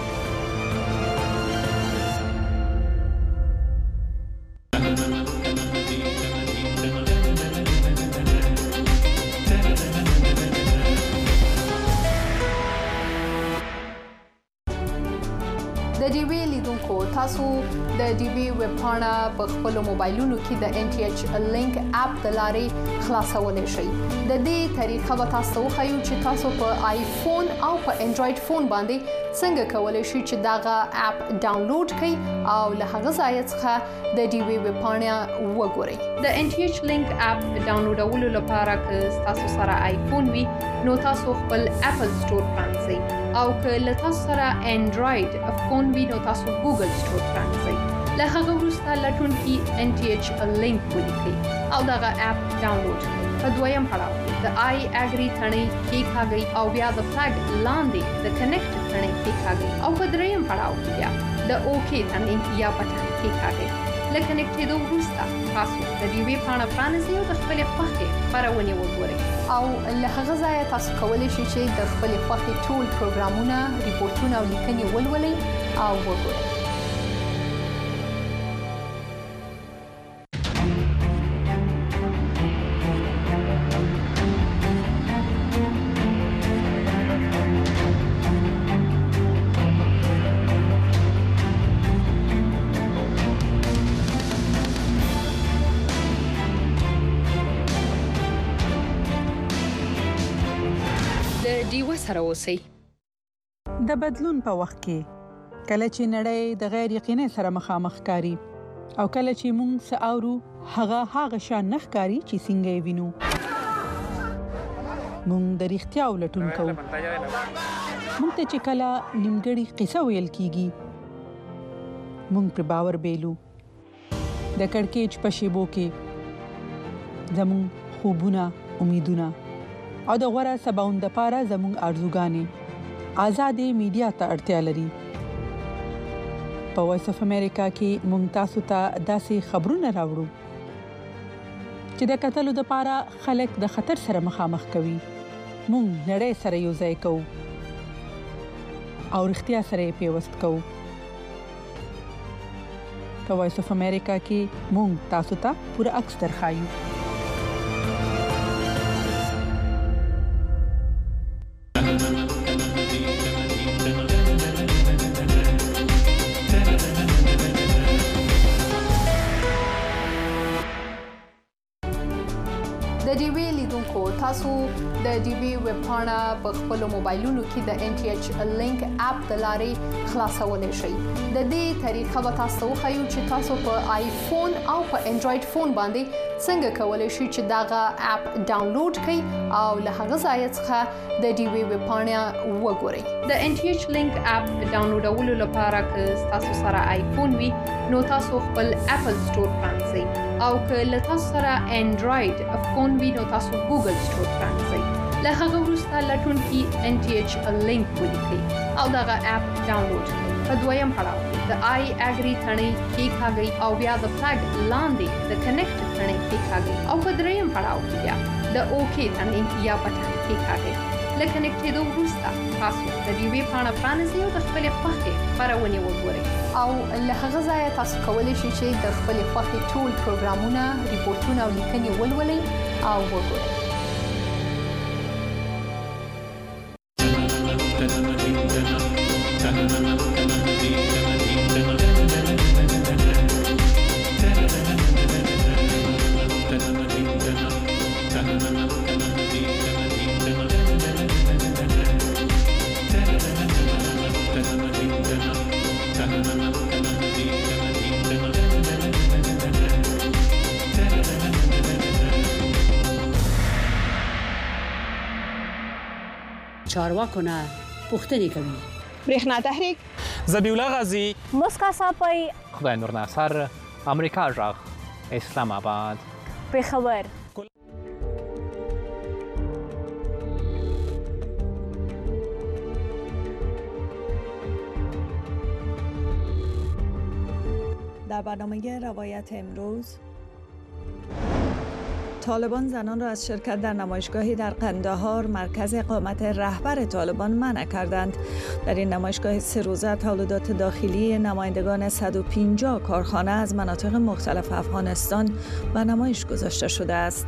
تاسو د ډي وی ویب پاڼه په خپل موبایلونو کې د NTH لینک اپ د لارې خلاصولای شئ. د دې طریقه به تاسو خو چې تاسو په آیفون او په انډراید فون باندې څنګه کولای شئ چې داغه اپ ډاونلوډ کړئ او له هغه ځای څخه د ډي وی ویب پاڼه وګورئ. د NTH لینک اپ ډاونلوډولو لپاره که تاسو سره آیفون وي نو تاسو خپل اپل سٹور پرانځئ او که له تاسو سره انډراید فون وي نو تاسو ګوګل سٹور پرانځئ. له هغه وروسته لټون کې NTH لینک ولیکئ او دغه اپ ډاونلوډ کړئ. په دویم پړاو د آی اګری ثنې کېکاږئ او بیا د فلګ لاندې د کنیکټ ثنې کېکاږئ او په دریم پړاو کې بیا د اوکې ثنې یا بټن کېکاږئ. له کنیکټ کېدو وروسته تاسو د ډي وی پاڼه پرانیزئ او د خپلې خوښې خپرونې وګورئ او له هغه ځایه تاسو کولی شئ چې د خپلې خوښې ټول پروګرامونه، ریپورتونه او لیکنې ولولئ او وګورئ. د بدلون په وخت کې کله چې نړۍ د غیر یقیني سره مخامخ کاری او کله چې موږ ساورو هغه شان نه ښکاری چې څنګه یې وینو، موږ د رښتیا ولټون کوو. موږ ته چې کله نیمګړی قصه ویل کیږي موږ پر باور بیلو. د کړکېچ په شیبو کې زموږ خوبونه، امیدونه او د غوړه سباوند لپاره زموږ ارزوګانې آزادې میډیا ته اړتیا لري. په وایس اف امریکا کې موږ تاسو ته داسې خبرونه راوړو چې د قتلو لپاره خلک د خطر سره مخامخ کوي. موږ نړۍ سره یو ځای کوو او رښتیا سره پیوست کوو. په وایس اف امریکا کې موږ تاسو ته پوره عکس درخایو. تاسو د ډي وی ویب پاڼه په خپل موبایلونو کې د NTH لینک اپ د لارې خلاصولای شئ. د دې طریقه به تاسو خو چې تاسو په آیفون او په انډراید فون باندې څنګه کولای شئ چې داغه اپ ډاونلوډ کړئ او له هغه ځای څخه د ډي وی ویب پاڼه وګورئ. د NTH لینک اپ ډاونلوډولو لپاره که تاسو سره آیفون وي نو تاسو خپل اپل سٹور پرانځئ او که له تاسو سره انډراید فون وي نو تاسو ګوګل سٹور پرانځئ. له هغه وروسته لټون کې NTH لینک ولیکئ او دغه اپ ډاونلوډ کړئ. په دویم پړاو کې د آی اګری تڼۍ کېکاږئ او بیا د پلګ لاندې د کنیکټ تڼۍ کېکاږئ او په دریم پړاو کې بیا د اوکې تڼۍ یا بټن کېکاږئ. له کنیکټېدو وروسته تاسو د ډیوې پاڼه پرانیزئ او د خپلې خوښې خپرونې وګورئ او له هغه ځایه تاسو کولی شئ چې د خپلې خوښې ټول پروګرامونه، ریپورټونه او لیکنې ولولئ او وګورئ. چارواکونه پوښتنې کوي. برېښنا تحریک، ذبیح الله غازی، مسکا صاپی، خدای نور ناصر، امریکا غږ، اسلام آباد، پېښور. در برنامه روایت امروز، طالبان زنان را از شرکت در نمایشگاهی در قندهار مرکز اقامت رهبر طالبان منع کردند. در این نمایشگاه 3 روزه تولیدات داخلی نمایندگان 150 کارخانه از مناطق مختلف افغانستان به نمایش گذاشته شده است.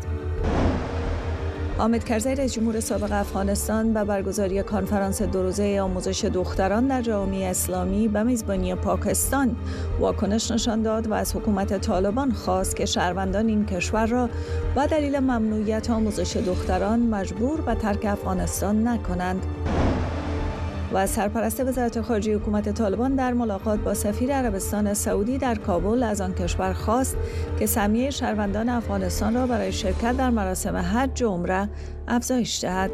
حامد کرزی رئیس جمهور سابق افغانستان به برگزاری کنفرانس 2 روزه آموزش دختران در جامعه اسلامی به میزبانی پاکستان واکنش نشان داد و از حکومت طالبان خواست که شهروندان این کشور را به دلیل ممنوعیت آموزش دختران مجبور به ترک افغانستان نکنند. و سرپرست وزارت خارجه حکومت طالبان در ملاقات با سفیر عربستان سعودی در کابل از آن کشور خواست که سهمیه شهروندان افغانستان را برای شرکت در مراسم حج و عمره افزایش دهد.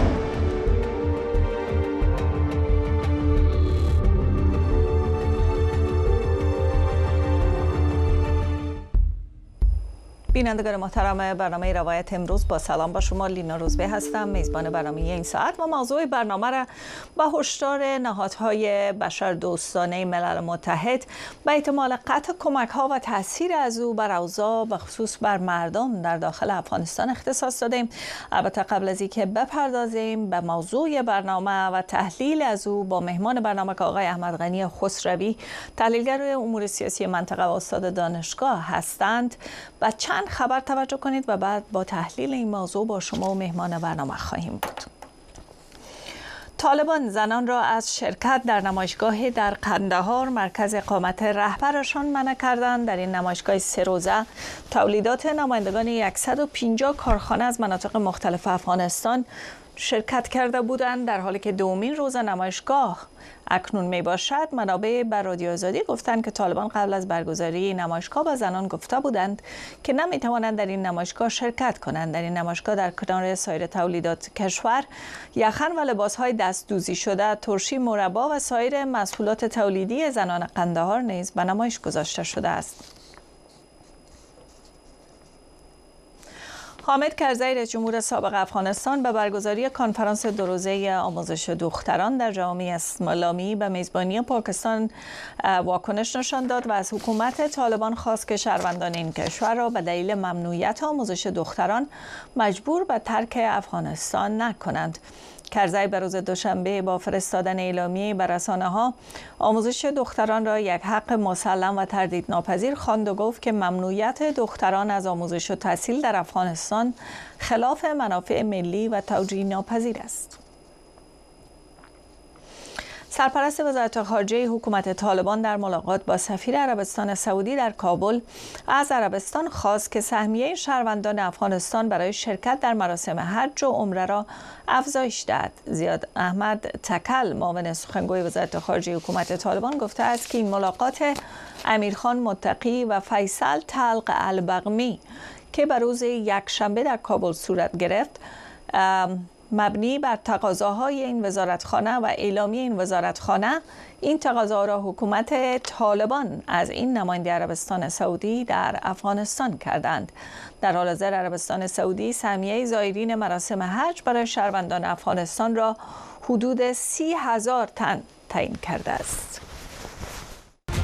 بینندگان محترم برنامه روایت امروز، با سلام با شما. لینا روزبه هستم، میزبان برنامه این ساعت، و موضوع برنامه را با هشدار نهادهای بشردوستانه ملل متحد به احتمال قطع کمک‌ها و تاثیر از او بر اوضاع و خصوص بر مردم در داخل افغانستان اختصاص دادیم. البته قبل از اینکه بپردازیم به موضوع برنامه و تحلیل از او، با مهمان برنامه که آقای احمد غنی خسروی، تحلیلگر امور سیاسی منطقه و استاد دانشگاه هستند، و چند خبر توجه کنید و بعد با تحلیل این موضوع با شما و مهمان برنامه خواهیم بود. طالبان زنان را از شرکت در نمایشگاه در قندهار مرکز اقامت رهبرشان منع کردند. در این نمایشگاه 3 روزه تولیدات نمایندگان 150 کارخانه از مناطق مختلف افغانستان شرکت کرده بودند، در حالی که دومین روز نمایشگاه اکنون می باشد. منابع بر رادیو آزادی گفتند که طالبان قبل از برگزاری نمایشگاه به زنان گفته بودند که نمی توانند در این نمایشگاه شرکت کنند. در این نمایشگاه در کنار سایر تولیدات کشور، یخن و لباسهای دستدوزی شده، ترشی، مربا و سایر محصولات تولیدی زنان قندهار نیز به نمایش گذاشته شده است. حامد کرزی رئیس جمهور سابق افغانستان به برگزاری کنفرانس 2 روزه آموزش دختران در جامعه اسلامی به میزبانی پاکستان واکنش نشان داد و از حکومت طالبان خواست که شهروندان این کشور را به دلیل ممنوعیت آموزش دختران مجبور به ترک افغانستان نکنند. کرزی به روز دوشنبه با فرستادن اعلامیه به رسانه‌ها آموزش دختران را یک حق مسلم و تردیدناپذیر خواند و گفت که ممنوعیت دختران از آموزش و تحصیل در افغانستان خلاف منافع ملی و توجیه ناپذیر است. سرپرست وزارت خارجه حکومت طالبان در ملاقات با سفیر عربستان سعودی در کابل از عربستان خواست که سهمیه شهروندان افغانستان برای شرکت در مراسم حج و عمره را افزایش دهد. زیاد احمد تکل، معاون سخنگوی وزارت خارجه حکومت طالبان، گفته است که این ملاقات امیرخان متقی و فیصل طلق البغمی که به روز یکشنبه در کابل صورت گرفت، مبنی بر تقاضاهای این وزارتخانه و اعلامیه این وزارتخانه، این تقاضا را حکومت طالبان از این نماینده عربستان سعودی در افغانستان کردند. در حال حاضر عربستان سعودی سهمیه زائرین مراسم حج برای شهروندان افغانستان را حدود 30,000 تن تعیین کرده است.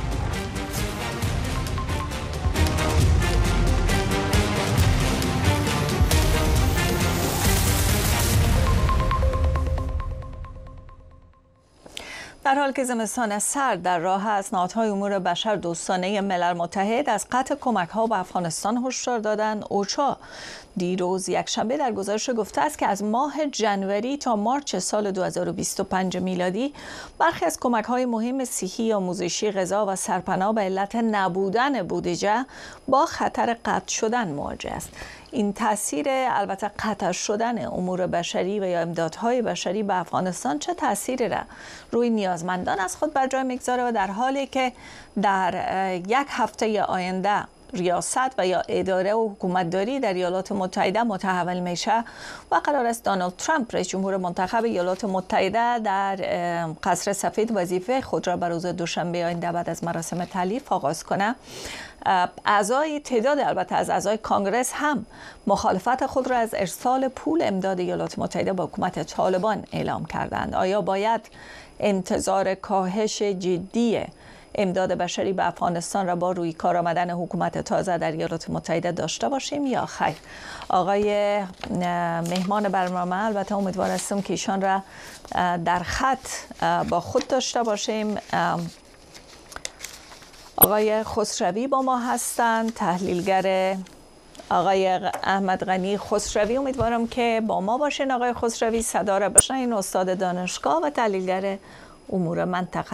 در حال که زمستان سرد در راه است، نهادهای امور بشر دوستانه ملل متحد از قطع کمک‌ها به افغانستان هشدار دادند. اوچا دیروز یکشنبه در گزارش گفته است که از ماه جنوری تا مارچ سال 2025 میلادی برخی از کمک‌های مهم صحی، آموزشی، غذا و سرپناه به علت نبودن بودجه با خطر قطع شدن مواجه است. این تاثیر البته قطع شدن امور بشری و یا امدادهای بشری به افغانستان چه تأثیری را روی نیازمندان از خود بر جای میگذاره و در حالی که در یک هفته آینده ریاست و یا اداره و حکومتداری در ایالات متحده متحول میشه و قرار است دونالد ترامپ رئیس جمهور منتخب ایالات متحده در قصر سفید وظیفه خود را بر روز دوشنبه آینده بعد از مراسم تالیف آغاز کنه، تعداد البته از اعضای کانگرس هم مخالفت خود را از ارسال پول امداد ایالات متحده به حکومت طالبان اعلام کردند. آیا باید انتظار کاهش جدی امداد بشری به افغانستان را با روی کار آمدن حکومت تازه در ایالات متحده داشته باشیم یا خیر؟ آقای مهمان برنامه البته امیدوار هستم که ایشان را در خط با خود داشته باشیم. آقای خسروی با ما هستند، تحلیلگر آقای احمد غنی خسروی. امیدوارم که با ما باشین. آقای خسروی صدا را بشنوین، استاد دانشگاه و تحلیلگر امور منطقه.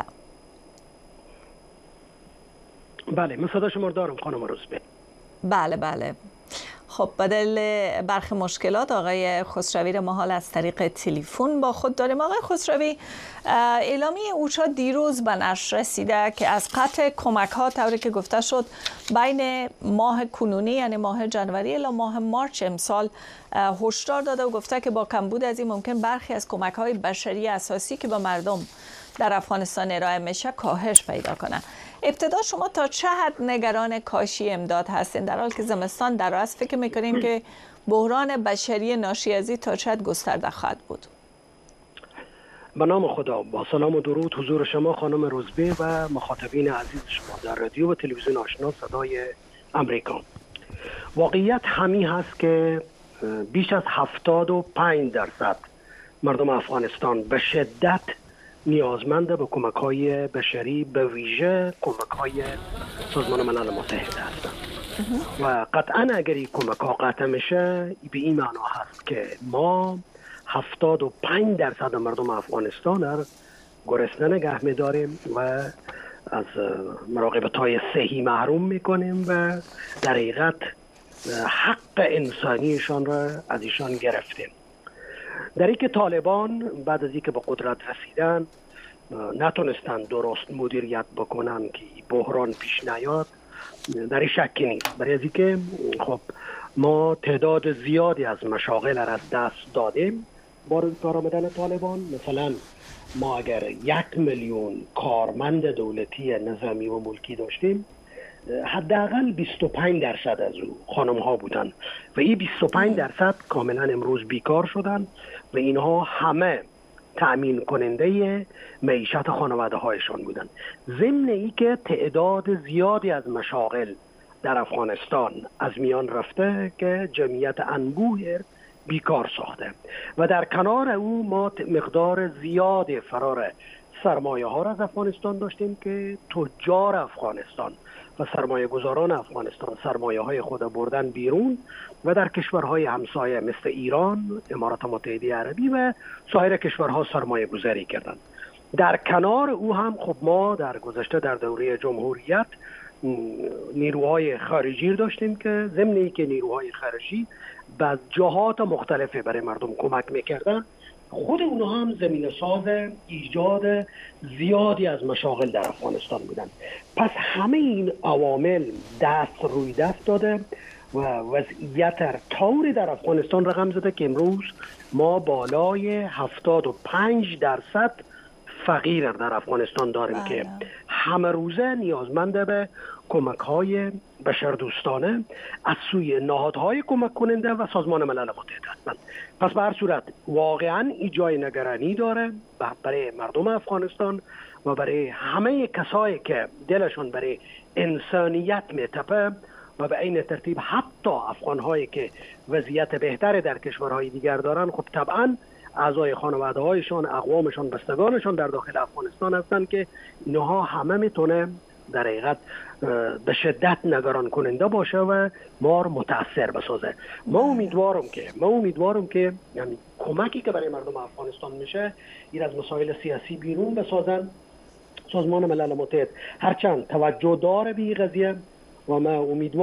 بله، من صدا شما دارم خانم روزبه. بله. خب بدل برخی مشکلات آقای خسروی را ما حال از طریق تلفن با خود داریم. آقای خسروی، اعلامیه اوچا دیروز به نشر رسیده که از قطع کمک ها طوری که گفته شد بین ماه کنونی یعنی ماه جنوری الی ماه مارچ امسال هشدار داده و گفته که با کمبود از این ممکن برخی از کمک های بشری اساسی که به مردم در افغانستان ارائه میشه کاهش پیدا کنه. ابتدا شما تا چه حد نگران کاهش امداد هستین در حالی که زمستان در است؟ فکر میکنین که بحران بشری ناشی از این تا چه حد گسترده خواهد بود؟ به نام خدا، با سلام و درود حضور شما خانم روزبه و مخاطبین عزیز شما در رادیو و تلویزیون آشنا صدای امریکا. واقعیت همی هست که بیش از 75% مردم افغانستان به شدت نیازمند به کمک‌های بشری، به ویژه کمک‌های سازمان ملل متحد هستند و قطعاً اگر این کمک‌ها قطع میشه به این معنا هست که ما 75% مردم افغانستان را گرسنه نگه می‌داریم و از مراقبت‌های صحی محروم می‌کنیم و در حقیقت حق انسانیشان را از ایشان گرفتیم. در این که طالبان بعد از اینکه به قدرت رسیدن نتونستن درست مدیریت بکنن که بحران پیش نیاد، در این شکی نیست. برای از اینکه خب ما تعداد زیادی از مشاغل را از دست دادیم با کار آمدن طالبان. مثلا ما اگر 1 میلیون کارمند دولتی نظامی و ملکی داشتیم، حداقل 25% از او خانم ها بودن و این 25% کاملا امروز بیکار شدن و اینها همه تأمین کننده معیشت خانواده هایشان بودن. ضمن ای که تعداد زیادی از مشاغل در افغانستان از میان رفته که جمعیت انبوه بیکار ساخته و در کنار او ما مقدار زیاد فرار سرمایه ها را از افغانستان داشتیم که تجار افغانستان و سرمایه گذاران افغانستان سرمایه های خود بردن بیرون و در کشورهای همسایه مثل ایران، امارات متحده عربی و سایر کشورها سرمایه گذاری کردند. در کنار او هم خب ما در گذشته در دوره جمهوریت نیروهای خارجی داشتیم که ضمن اینکه نیروهای خارجی به جهات مختلفه برای مردم کمک میکردن، خود اونها هم زمینه ساز ایجاد زیادی از مشاغل در افغانستان بودن. پس همه این عوامل روی دست داده و وضعیت طوری در افغانستان رقم زده که امروز ما بالای 75% فقیر در افغانستان داریم که همه روزه نیازمند به کمک‌های بشردوستانه از سوی نهادهای کمک کننده و سازمان ملل متحد هستند. پس به هر صورت واقعاً این جای نگرانی داره برای مردم افغانستان و برای همه کسایی که دلشون برای انسانیت میتپه و به این ترتیب حتی افغان‌هایی که وضعیت بهتر در کشورهای دیگر دارن، خب طبعاً اعضای خانواده هایشان، اقوامشان، بستگانشان در داخل افغانستان هستند که اینها همه میتونه در حقیقت به شدت نگران کننده باشه و ما رو متاثر بسازه. ما امیدوارم که یعنی کمکی که برای مردم افغانستان میشه این از مسائل سیاسی بیرون بسازن. سازمان ملل متحد هرچند توجه داره به این قضیه و ما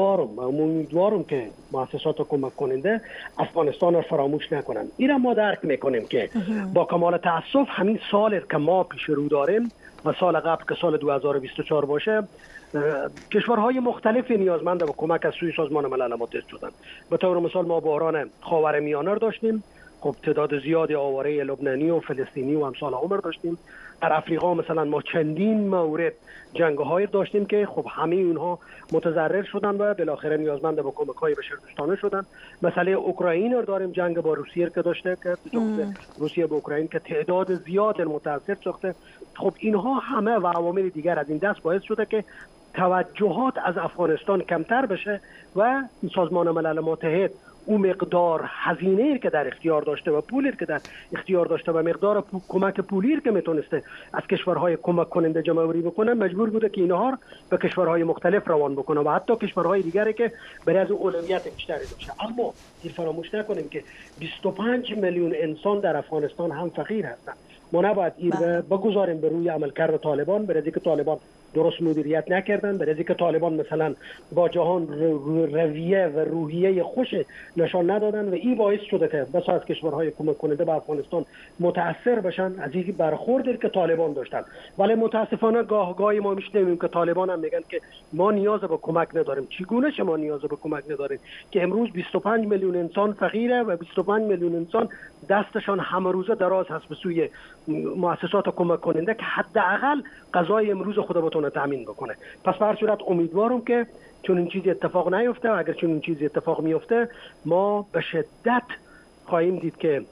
امیدوارم که مؤسسات کمک کننده افغانستان را فراموش نکنن. این ما درک میکنیم که با کمال تاسف همین سال که ما پیش رو داریم و سال قبل که سال 2024 باشه، کشورهای مختلفی نیازمند به کمک از سوی سازمان ملل متحد شدن. به طور مثال ما بحران خاورمیانه داشتیم، خب تعداد زیادی آواره لبنانی و فلسطینی و امثال عمر داشتیم. در افریقا مثلا ما چندین مورد جنگ‌های داشتیم که خب همه اونها متضرر شدن و بالاخره نیازمند به کمک‌های بشردوستانه شدن. مسئله اوکراین رو داریم، جنگ با روسیه که داشته که روسیه با اوکراین که تعداد زیاد متاثر ساخته. خب اینها همه و عوامل دیگر از این دست باعث شده که توجهات از افغانستان کمتر بشه و سازمان ملل متحد اون مقدار هزینه‌ای که در اختیار داشته و پولی که در اختیار داشته و مقدار کمک پولی که میتونسته از کشورهای کمک کننده جمع‌آوری بکنه، مجبور بوده که اینها رو به کشورهای مختلف روان بکنه و حتی کشورهای دیگری که برای از اولویت بیشتری داشته. اما فراموش نکنیم که 25 میلیون انسان در افغانستان هم فقیر هستند. ما نباید این بگذاریم به روی عملکرد طالبان، برای اینکه طالبان درست مدیریت نکردن، برای اینکه طالبان مثلا با جهان رویه و روحیه خوش نشان ندادن و این باعث شده که بس از کشورهای کمک کننده به افغانستان متاثر بشن از این برخوردی که طالبان داشتن. ولی متاسفانه گاهی ما میشنویم که طالبان هم میگن که ما نیاز به کمک نداریم. چگونه شما نیاز به کمک ندارید که امروز 25 میلیون انسان فقیره و 25 میلیون انسان دستشان همه روزه دراز هست به سوی مؤسسات کمک کننده که حداقل غذای امروز خود بتونه تامین بکنه. پس به هر صورت امیدوارم که چون این چیزی اتفاق نیفته و اگر چون این چیزی اتفاق میفته ما به شدت خواهیم دید که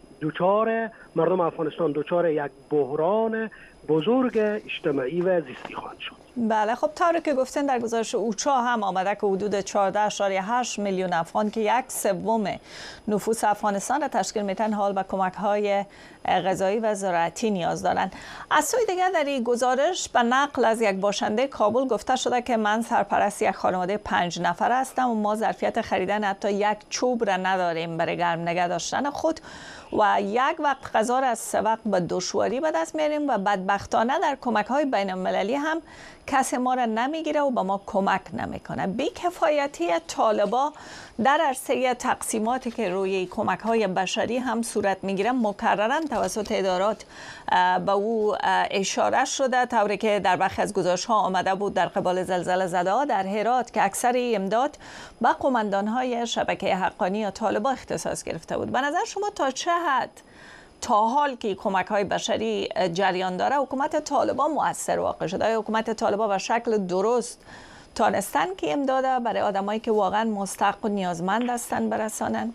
مردم افغانستان دوچار یک بحران بزرگ اجتماعی و زیستی خواهند شد. بله، خب طوری که گفتن در گزارش اوچا هم آمده که حدود 14.8 میلیون افغان که 1/3 نفوس افغانستان را تشکیل میتن حال به کمک‌های غذایی و زراعتی نیاز دارند. از سوی دیگر در این گزارش به نقل از یک باشنده کابل گفته شده که من سرپرست یک خانواده 5 نفره هستم و ما ظرفیت خریدن حتی یک چوب را نداریم برای گرم نگه داشتن خود و یک وقت غذا را از 3 وقت به دشواری به دست میاریم و بدبختانه در کمک‌های بین‌المللی هم کسی ما را نمیگیره و به ما کمک نمیکنه. بی‌کفایتی طالبا در عرصه تقسیماتی که روی کمک‌های بشری هم صورت میگیره مکرراً توسط ادارات به او اشاره شده، طوری که در برخی از گزارش‌ها آمده بود در قبال زلزله زده‌ها در هرات که اکثر امداد به قماندان‌های شبکه حقانی یا طالبا اختصاص گرفته بود. به نظر شما تا چه حد تا حال که کمک‌های بشری جریان داره حکومت طالبان مؤثر واقع شده؟ حکومت طالبان به شکل درست تانستن که امداد برای آدمایی که واقعا مستحق و نیازمند هستن برسانن؟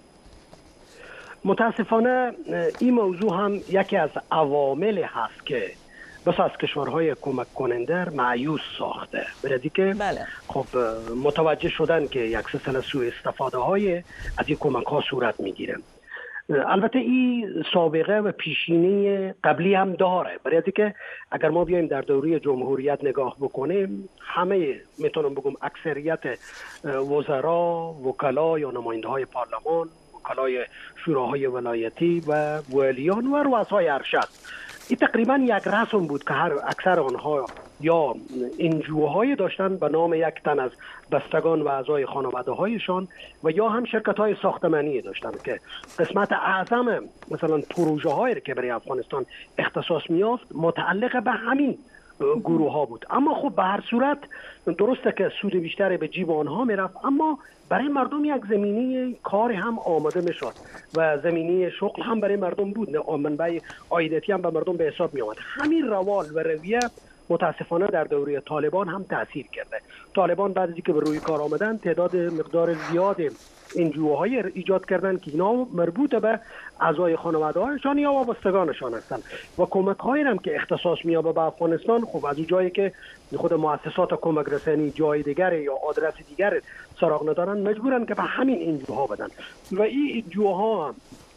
متاسفانه این موضوع هم یکی از عوامل هست که بس از کشورهای کمک کننده مایوس ساخته. برای که خب متوجه شدن که یک سلسله سوء استفاده های از این کمک ها صورت میگیره. البته این سابقه و پیشینه قبلی هم داره، برای که اگر ما بیایم در دوره جمهوریت نگاه بکنیم همه میتونم بگم اکثریت وزرا، وکلا یا نماینده های پارلمان، وکلای شوراهای ولایتی و والیان و رؤسای ارشد، این تقریبا یک رسم بود که اکثر آنها یا انجوهای داشتن به نام یک تن از بستگان و اعضای خانواده هایشان و یا هم شرکت های ساختمانی داشتن که قسمت اعظم مثلا پروژه هایی که برای افغانستان اختصاص میافت متعلق به همین گروه ها بود. اما خب به هر صورت درسته که سود بیشتری به جیب آنها میرفت، اما برای مردم یک زمینه کار هم آماده میشد و زمینه شغل هم برای مردم بود، منبع عایداتی هم به مردم به حساب می آمد. همین روال و رویه متاسفانه در دوره طالبان هم تاثیر کرده. طالبان بعد از اینکه به روی کار آمدن تعداد مقدار زیاد انجوهای ایجاد کردن که اینا مربوط به اعضای خانواده‌هایشان یا وابستگانشان هستند و کمک‌هایی هم که اختصاص می‌یابه به افغانستان خب از اون جایی که خود مؤسسات کمک رسانی جای دیگر یا آدرس دیگر سراغ ندارن مجبورن که به همین انجوها بدن و این انجوها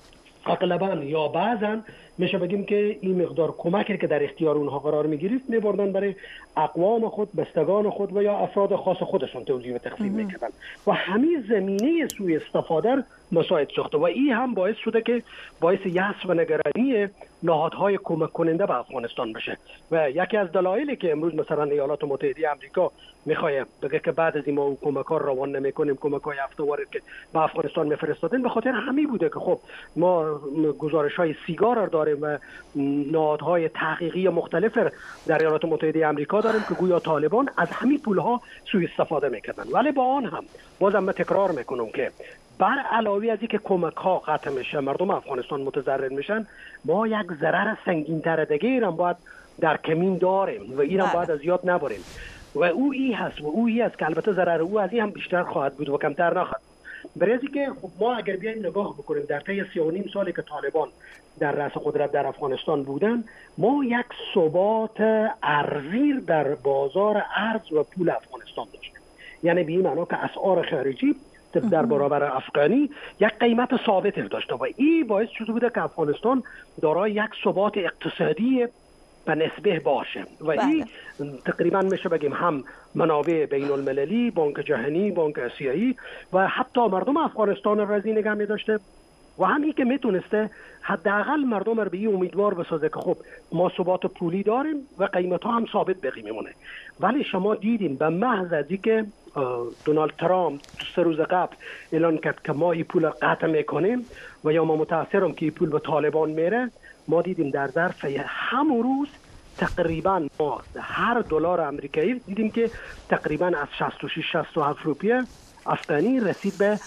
اغلبا یا بعضا میشه بگیم که این مقدار کمکی که در اختیار اونها قرار میگیرید میبردن برای اقوام خود، بستگان خود و یا افراد خاص خودشون توزیع و تقسیم میکردن و همین زمینه سوء استفاده مساعد ساخته و این هم باعث شده که باعث یأس و نگرانی نهادهای کمک کننده به افغانستان بشه و یکی از دلایلی که امروز مثلا ایالات متحده آمریکا میخواد بگه که بعد از این ما کمک‌ها روان نمی‌کنیم، کمک‌های هفته‌واره که به افغانستان میفرستادن، به خاطر همین بوده که خب ما گزارش‌های سیگار داریم و نهادهای تحقیقی مختلف در ایالات متحده آمریکا داریم که گویا طالبان از همین پول‌ها سوء استفاده می‌کردن. ولی با آن هم بازم من تکرار می‌کنم که بر علاوه از اینکه کمک‌ها قطع میشه، مردم افغانستان متضرر میشن، ما یک ضرر سنگین‌تر دیگه هم باید در کمین داریم و این هم باید از یاد نبریم و او ای هست و او ای هست که البته ضرر او از این هم بیشتر خواهد بود و کمتر نخواهد. برای اینکه خب ما اگر بیایم نگاه بکنیم در طی 3.5 سالی که طالبان در رأس قدرت در افغانستان بودن، ما یک ثبات ارزی در بازار ارز و پول افغانستان داشتیم. یعنی به این معنا که اسعار خارجی در برابر افغانی یک قیمت ثابت داشته و این باعث شده بوده که افغانستان دارای یک ثبات اقتصادی به نسبه باشه و این تقریبا میشه بگیم هم منابع بین المللی، بانک جهانی، بانک آسیایی و حتی مردم افغانستان را زی نگه می داشته و همین که میتونسته حداقل مردم را به این امیدوار بسازه که خب ما ثبات پولی داریم و قیمت ها هم ثابت بقی میمونه. ولی شما دیدیم به محض از اینکه دونالد ترامپ 3 روز قبل اعلان کرد که ما این پول قطع میکنیم و یا ما متاثرم که این پول به طالبان میره، ما دیدیم در ظرف همون روز تقریبا ما هر دلار آمریکایی دیدیم که تقریبا از 66-67 روپیه افغانی رسید به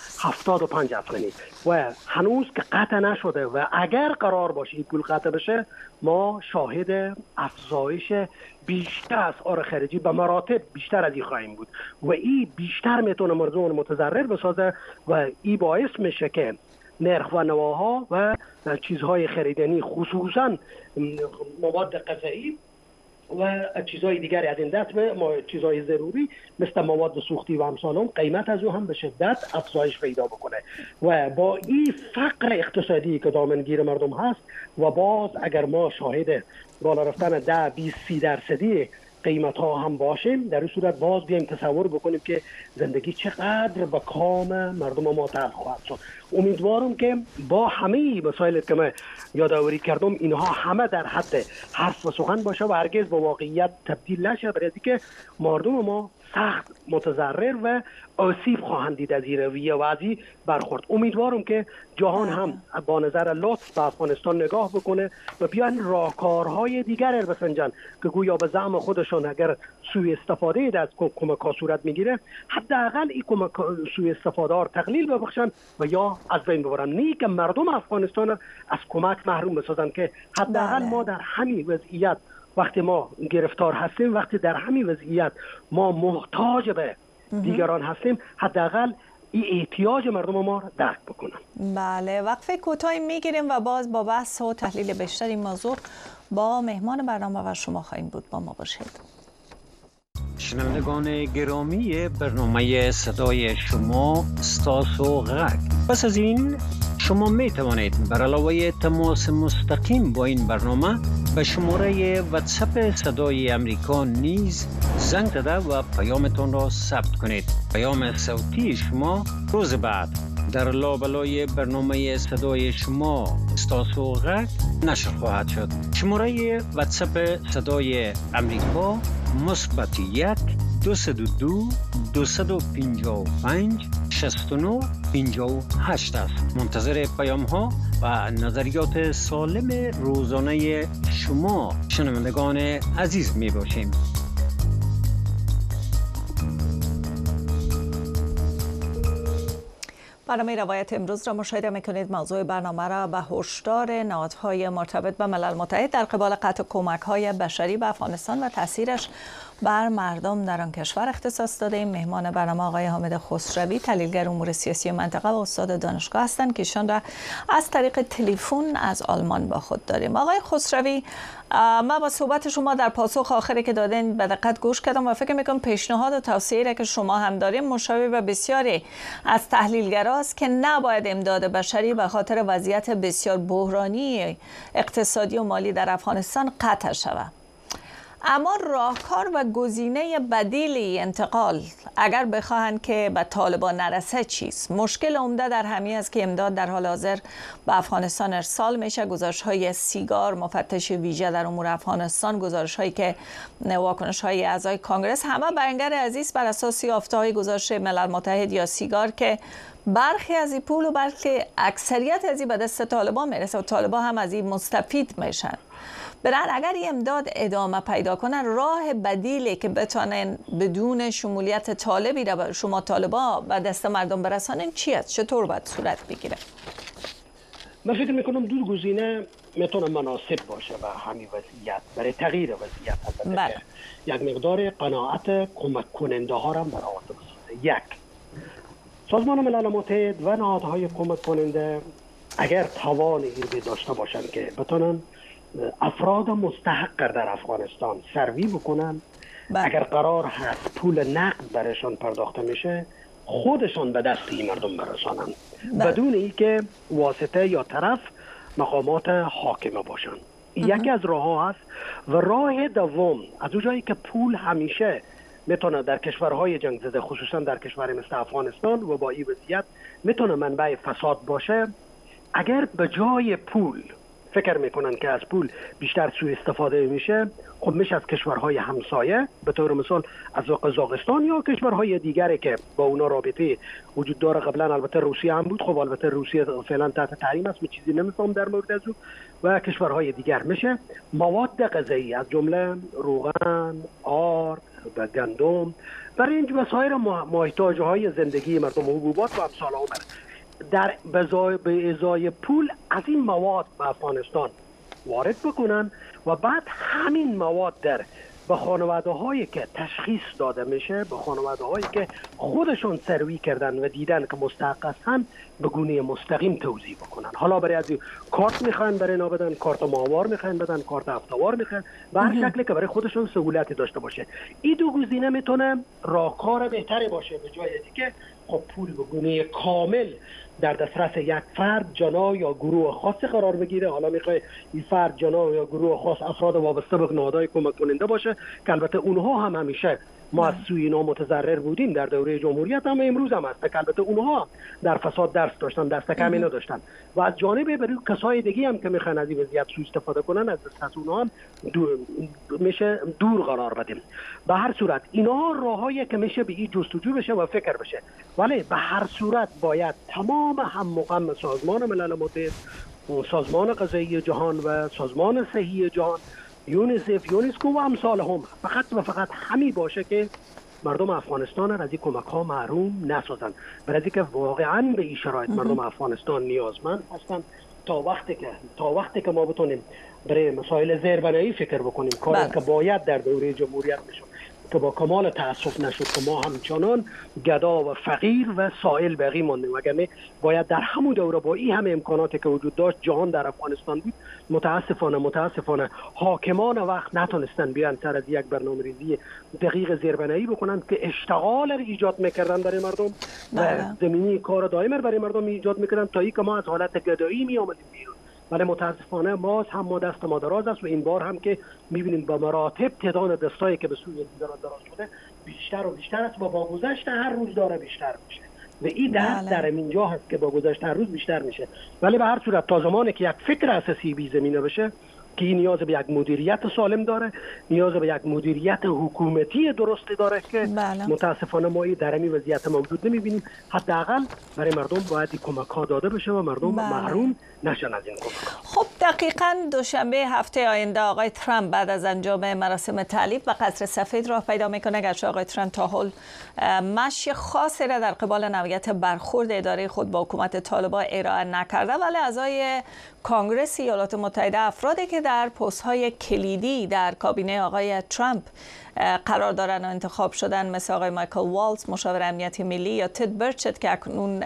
75 افغانی و هنوز که قطع نشده و اگر قرار باشه این پول قطع بشه ما شاهد افزایش بیشتر از اسعار خارجی به مراتب بیشتر از این خواهیم بود و این بیشتر میتونه مردم متضرر بسازه و این باعث میشه که نرخ و نواها و چیزهای خریدنی خصوصا مواد غذایی و چیزهای دیگری از این دست به چیزهای ضروری مثل مواد سوختی و امثال قیمت از او هم به شدت افزایش پیدا بکنه و با این فقر اقتصادی که دامنگیر مردم هست و باز اگر ما شاهد بالا رفتن 10-20-30% قیمت ها هم باشیم، در این صورت باز بیایم تصور بکنیم که زندگی چقدر به کام مردم ما تلخ خواهد شد. امیدوارم که با همه مسائلی که من یادآوری کردم اینها همه در حد حرف و سخن باشه و هرگز به واقعیت تبدیل نشه، برای اینکه مردم ما سخت متضرر و آسیب خواهند دید از این رویه و از این برخورد. امیدوارم که جهان هم با نظر لطف به افغانستان نگاه بکنه و بیان راهکارهای دیگر بسنجن که گویا به زعم خودشون اگر سوء استفاده از کمک‌ها صورت میگیره حداقل این کمک سوء استفاده ها تقلیل ببخشن و یا از بین ببرن، نه که مردم افغانستان از کمک محروم بسازن که حداقل ما در همین وضعیت وقتی ما گرفتار هستیم، وقتی در همین وضعیت ما محتاج به دیگران هستیم، حداقل این احتیاج مردم ما را درک بکنن. بله، وقفه کوتاهی میگیریم و باز با بحث و تحلیل بیشتر این موضوع با مهمان برنامه و شما خواهیم بود. با ما باشید. شنوندگان گرامی برنامه صدای شما استاسو غک. پس از این شما می توانید بر علاوه تماس مستقیم با این برنامه به شماره واتساپ صدای امریکا نیز زنگ زده و پیامتان را ثبت کنید. پیام صوتی شما روز بعد در لابلای برنامه صدای شما استاسو غک نشر خواهد شد. شماره واتساپ صدای امریکا +1 202 255 69 58 است. منتظر پیام ها و نظریات سالم روزانه شما شنوندگان عزیز می باشیم. برنامه روایت امروز را مشاهده میکنید. موضوع برنامه را به هشدار نهادهای مرتبط به ملل متحد در قبال قطع کمک‌های بشری به افغانستان و تاثیرش بر مردم در آن کشور اختصاص داده ایم. مهمان برنامه آقای حامد خسروی، تحلیلگر امور سیاسی منطقه و استاد دانشگاه هستند که ایشان را از طریق تلفن از آلمان با خود داریم. آقای خسروی، ما با صحبت شما در پاسخ آخری که دادین به دقت گوش کردم و فکر میکنم پیشنهاد و توصیه‌ای را که شما هم داریم مشابه به بسیاری از تحلیلگراست که نباید امداد بشری به خاطر وضعیت بسیار بحرانی اقتصادی و مالی در افغانستان قطع شود. اما راهکار و گزینه بدیلی انتقال اگر بخواهند که به طالبان نرسه چیست؟ مشکل عمده در همین است که امداد در حال حاضر به افغانستان ارسال میشه. گزارش‌های سیگار، مفتش ویژه در امور افغانستان، گزارش‌هایی که واکنش‌های اعضای کانگرس، همه بیانگر عزیز بر اساس یافته‌های گزارش ملل متحد یا سیگار که برخی از این پول و بلکه اکثریت از این به دست طالبان میرسه و طالبان هم از این مستفید میشن. برای اگر این امداد ادامه پیدا کنه، راه بدیلی که بتونن بدون شمولیت طالبی را شما طالبا به دست مردم برسانن چی است؟ چطور باید صورت بگیره؟ من فکر میکنم دو گزینه میتونه مناسب باشه به همین وضعیت، برای تغییر وضعیت. البته یک مقدار قناعت کمک کننده ها را برآورده بسازه. یک، سازمان ملل متحد و نهادهای کمک کننده اگر توان این داشته باشند که بتونن افراد مستحق در افغانستان سروی بکنن، اگر قرار هست پول نقد برایشان پرداخته میشه، خودشان به دست این مردم برسانن بدون اینکه واسطه یا طرف مقامات حاکمه باشن. یکی از راه ها هست. و راه دوم، از اون جایی که پول همیشه میتونه در کشورهای جنگ زده، خصوصا در کشور مثل افغانستان و با این وضعیت میتونه منبع فساد باشه، اگر به جای پول فکر میکنن که از پول بیشتر سوء استفاده میشه، خب میشه از کشورهای همسایه به طور مثال از قزاقستان یا کشورهای دیگری که با اونا رابطه وجود داره، قبلا البته روسیه هم بود، خب البته روسیه فعلا تحت تحریم است، من چیزی نمیفهم در مورد از او، و کشورهای دیگر میشه مواد غذایی از جمله روغن، آرد و گندم، برنج و سایر محتاجهای زندگی مردم، حبوبات و امثال آمد در به ازای پول از این مواد به افغانستان وارد بکنن و بعد همین مواد در به خانواده هایی که تشخیص داده میشه، به خانواده هایی که خودشون سروی کردن و دیدن که مستحق هستن، به گونه مستقیم توزیع بکنن. حالا برای از کارت میخواین برای اینا بدن، کارت ماهوار میخواین بدن، کارت هفته‌وار میخواین، به هر شکلی که برای خودشون سهولتی داشته باشه. این دو گزینه میتونه راهکار بهتری باشه به جای اینکه خب پول به گونه کامل در دسترس یک فرد، جناح یا گروه خاصی قرار بگیره. حالا میخوای این فرد، جناح یا گروه خاص افراد وابسته به نهادهای کمک کننده باشه که البته اونها هم همیشه ما از سوی اینا متضرر بودیم در دوره جمهوریت، هم امروز هم هست که البته اونها در فساد درس داشتن، دست کمی نداشتن و از جانب برای کسای دیگه هم که میخوان از این وضعیت سوء استفاده کنن از دست اونها هم میشه دور قرار بدیم. به هر صورت اینا راهایی که میشه به این جستجو بشه و فکر بشه، ولی به هر صورت باید تمام هم مقام سازمان ملل متحد، سازمان غذایی جهان و سازمان صحی جهان، یونیسف، یونسکو و امثال هم فقط و فقط همی باشه که مردم افغانستان را از این کمک ها محروم نسازن، برای اینکه واقعا به این شرایط مردم افغانستان نیازمند هستند. تا وقتی که ما بتونیم برای مسائل زیربنایی فکر بکنیم، کاری که باید در دوره جمهوریت میشد که با کمال تأسف نشد که ما همچنان گدا و فقیر و سائل باقی ماندیم، وگرنه باید در همون دوره با این همه امکاناتی که وجود داشت جهان در افغانستان بود. متاسفانه حاکمان وقت نتونستن بیان سر از یک برنامه‌ریزی دقیق زیربنایی بکنن که اشتغال رو ایجاد میکردن برای مردم و زمینی کار دائم برای مردم ایجاد میکردن تا اینکه ما از حالت گدایی می آمدیم بیرون. ولی متاسفانه ما دست ما دراز است و این بار هم که میبینیم با مراتب تعداد دستایی که به سوی دیگران دراز شده بیشتر و بیشتر است و با گذشت هر روز داره بیشتر میشه و این دست در اینجا هست که با گذشت هر روز بیشتر میشه. ولی به هر صورت تا زمانی که یک فکر اساسی بی زمینه بشه که این نیاز به یک مدیریت سالم داره، نیاز به یک مدیریت حکومتی درستی داره که متاسفانه ما در این وضعیت موجود نمیبینیم. حداقل برای مردم باید کمک ها داده بشه و مردم محروم نشن از این کمک. خب دقیقاً دوشنبه هفته آینده آقای ترامپ بعد از انجام مراسم تعلیف و قصر سفید راه پیدا میکنه، گرچه آقای ترامپ تا حال مشی خاصی را در قبال نوعیت برخورد اداره خود با حکومت طالبان ارائه نکرده، ولی اعضای کانگرس ایالات متحده، افرادی که در پست‌های کلیدی در کابینه آقای ترامپ قرار دارن و انتخاب شدن، مثل آقای مایکل والتز مشاور امنیتی ملی یا تد برچت که اکنون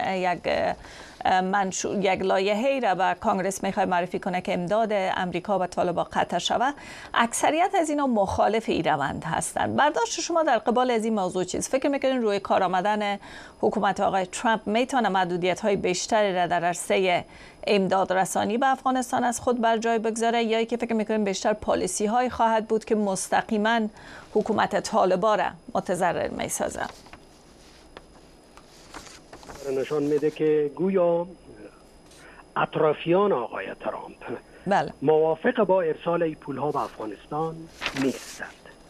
یک لایحه‌ای را به کانگرس میخواد معرفی کنه که امداد امریکا به طالبان قطع شود. اکثریت از اینا مخالف این روند هستند. برداشت شما در قبال از این موضوع چیز فکر میکنین روی کار آمدن حکومت آقای ترامپ میتونه محدودیت‌های بیشتری را در عرصه امداد رسانی به افغانستان از خود بر جای بگذاره، یا که فکر میکنین بیشتر پالیسی های خواهد بود که مستقیما حکومت طالبان را متضرر میسازه؟ نشان میده که گویا اطرافیان آقای ترامپ موافق با ارسال این پولها به افغانستان نیستند.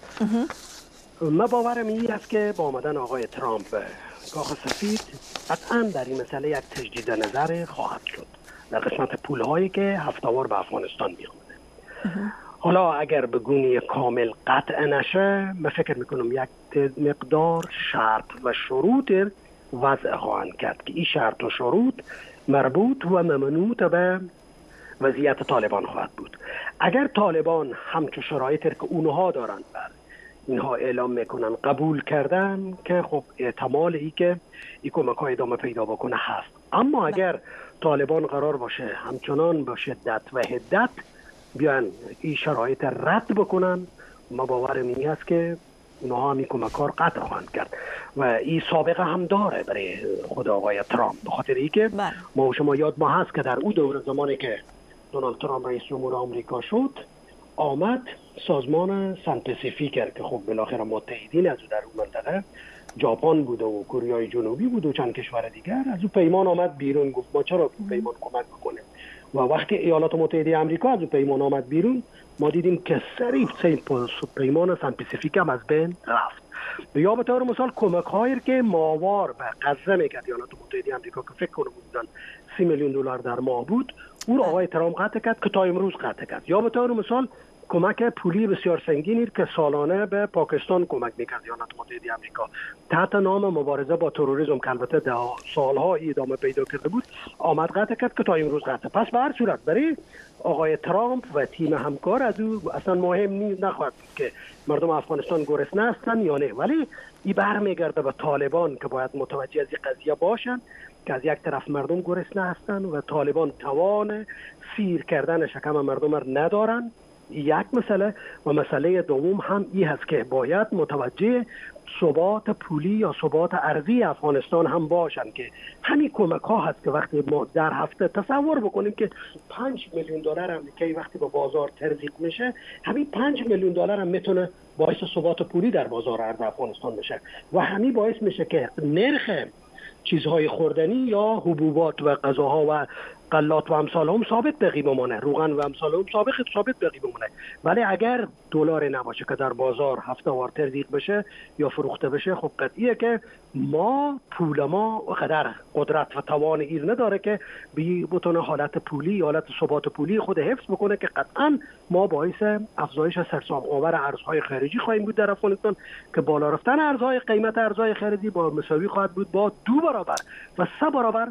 من باورم این است که با آمدن آقای ترامپ به کاخ سفید قطعا در این مسئله یک تجدید نظر خواهد شد در قسمت پولهایی که هفته‌وار به افغانستان می آمده. حالا اگر به گونه کامل قطع نشه، من فکر میکنم یک مقدار شرط و شروط وضع خواهند کرد که این شرط و شروط مربوط و ممنوط به وضعیت طالبان خواهد بود. اگر طالبان همچون شرایطی که اونها دارند بر اینها اعلام میکنن قبول کردن، که خب احتمال ای که این کمک ها ادامه پیدا بکنه هست. اما اگر طالبان قرار باشه همچنان با شدت و حدت بیان این شرایط رد بکنن، ما باورم این است که اونها هم این کمک ها قطع خواهند کرد و این سابقه هم داره برای خود آقای ترامپ، به خاطر اینکه ما و شما یاد ما هست که در اون دور زمانی که دونالد ترامپ رئیس جمهور آمریکا شد، آمد سازمان سن پاسیفیک که خب بالاخره متحدین از در اون منطقه ژاپن بود و کره جنوبی بود و چند کشور دیگر، از اون پیمان آمد بیرون، گفت ما چرا پیمان کمک بکنیم. و وقتی ایالات متحده آمریکا از اون پیمان آمد بیرون، ما دیدیم که صریف پیمان سن پاسیفیک هم از بین رفت. یا به طور مثال کمک هایی که ماوار به غزه میکرد ایالات متحده آمریکا که فکر کنم بودن 30 میلیون دلار در ماه بود، او را آقای ترامپ قطع کرد که تا امروز قطع کرد. یا به طور مثال کمک پولی بسیار سنگینی که سالانه به پاکستان کمک میکرد ایالات متحده آمریکا تحت نام مبارزه با تروریسم که البته سالها ادامه پیدا کرده بود، آمد قطع کرد که تا امروز قطع. پس به هر صورت برای آقای ترامپ و تیم همکار از او اصلا مهم نیست نخواهد که مردم افغانستان گرسنه هستن یا نه، ولی این برمیگرده به طالبان که باید متوجه از این قضیه باشن که از یک طرف مردم گرسنه هستن و طالبان توان سیر کردن شکم مردم را ندارن، یک مسئله. و مسئله دوم هم این هست که باید متوجه ثبات پولی یا ثبات ارضی افغانستان هم باشن که همین کمک ها هست که وقتی ما در هفته تصور بکنیم که 5 میلیون دلار امریکایی وقتی به بازار تزریق میشه، همین 5 میلیون دلار هم میتونه باعث ثبات پولی در بازار ارز افغانستان بشه و همین باعث میشه که نرخ چیزهای خوردنی یا حبوبات و غذاها و غلات و امثال هم ثابت بقی بمونه، روغن و امثال هم ثابت بقی بمونه. ولی اگر دلار نباشه که در بازار هفته‌وار تزریق بشه یا فروخته بشه، خب قطعیه که پول ما قدر قدرت و توان ایر نداره که بتونه حالت پولی، حالت ثبات پولی خود حفظ بکنه که قطعا ما باعث افزایش سرسام آور ارزهای خارجی خواهیم بود در افغانستان که بالا رفتن قیمت ارزهای خارجی با مساوی خواهد بود با 2 برابر و 3 برابر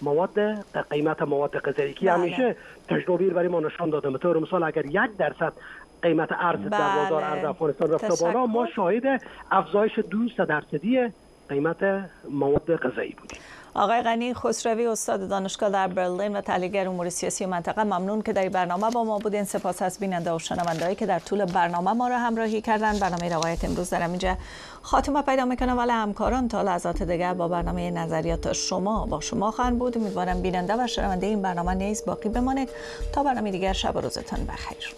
قیمت مواد غذایی که همیشه تجربه برای ما نشان داده. به طور مثال اگر 1% قیمت ارز در بازار ارز افغانستان رفته بالا، ما شاهد افزایش 2% قیمت مواد غذایی بودیم. آقای غنی خسروی، استاد دانشگاه در برلین و تحلیلگر امور سیاسی منطقه، ممنون که در برنامه با ما بودین. سپاس از بیننده و شنونده‌ای که در طول برنامه ما را همراهی کردن. برنامه روایت امروز در اینجا خاتمه پیدا میکنه، ولی همکاران تا لحظات دیگر با برنامه نظریات شما با شما خواهند بود. امیدوارم بیننده و شنونده این برنامه نیز باقی بمانید. تا برنامه دیگر، شب و روزتان بخیر.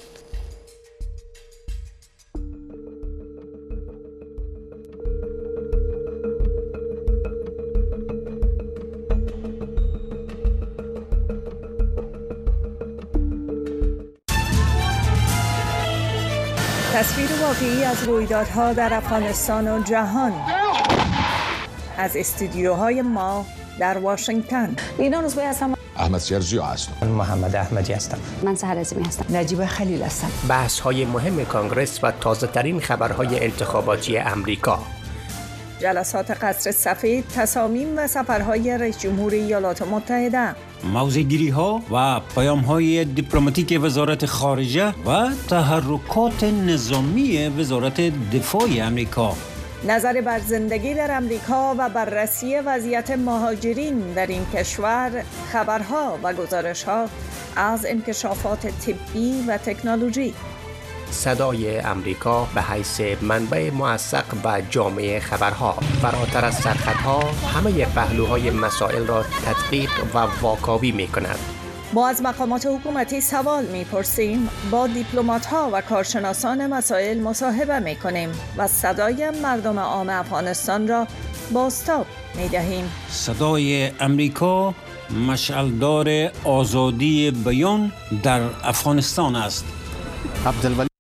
تصویر واقعی از رویدادها در افغانستان و جهان از استودیوهای ما در واشنگتن. لینا روزبه هستم. احمد سیرجی هستم. محمد احمدی هستم. من سحر عظیمی هستم. نجیب خلیل هستم. بحث‌های مهم کانگرس و تازه‌ترین خبرهای انتخاباتی امریکا. جلسات قصر سفید، تصامیم و سفرهای رئیس جمهور ایالات متحده، موضع‌گیری ها و پیام های دیپلماتیک وزارت خارجه و تحرکات نظامی وزارت دفاع امریکا، نظر بر زندگی در امریکا و بررسی وضعیت مهاجرین در این کشور، خبرها و گزارش‌ها از انکشافات طبی و تکنولوژی. صدای امریکا به حیث منبع موثق و جامع خبرها، فراتر از سرخطها همه پهلوهای مسائل را تدقیق و واکاوی می کند. ما از مقامات حکومتی سوال می‌پرسیم، با دیپلمات‌ها و کارشناسان مسائل مصاحبه می‌کنیم و صدای مردم عام افغانستان را بازتاب می‌دهیم. صدای امریکا مشعلدار آزادی بیان در افغانستان است. عبدالولی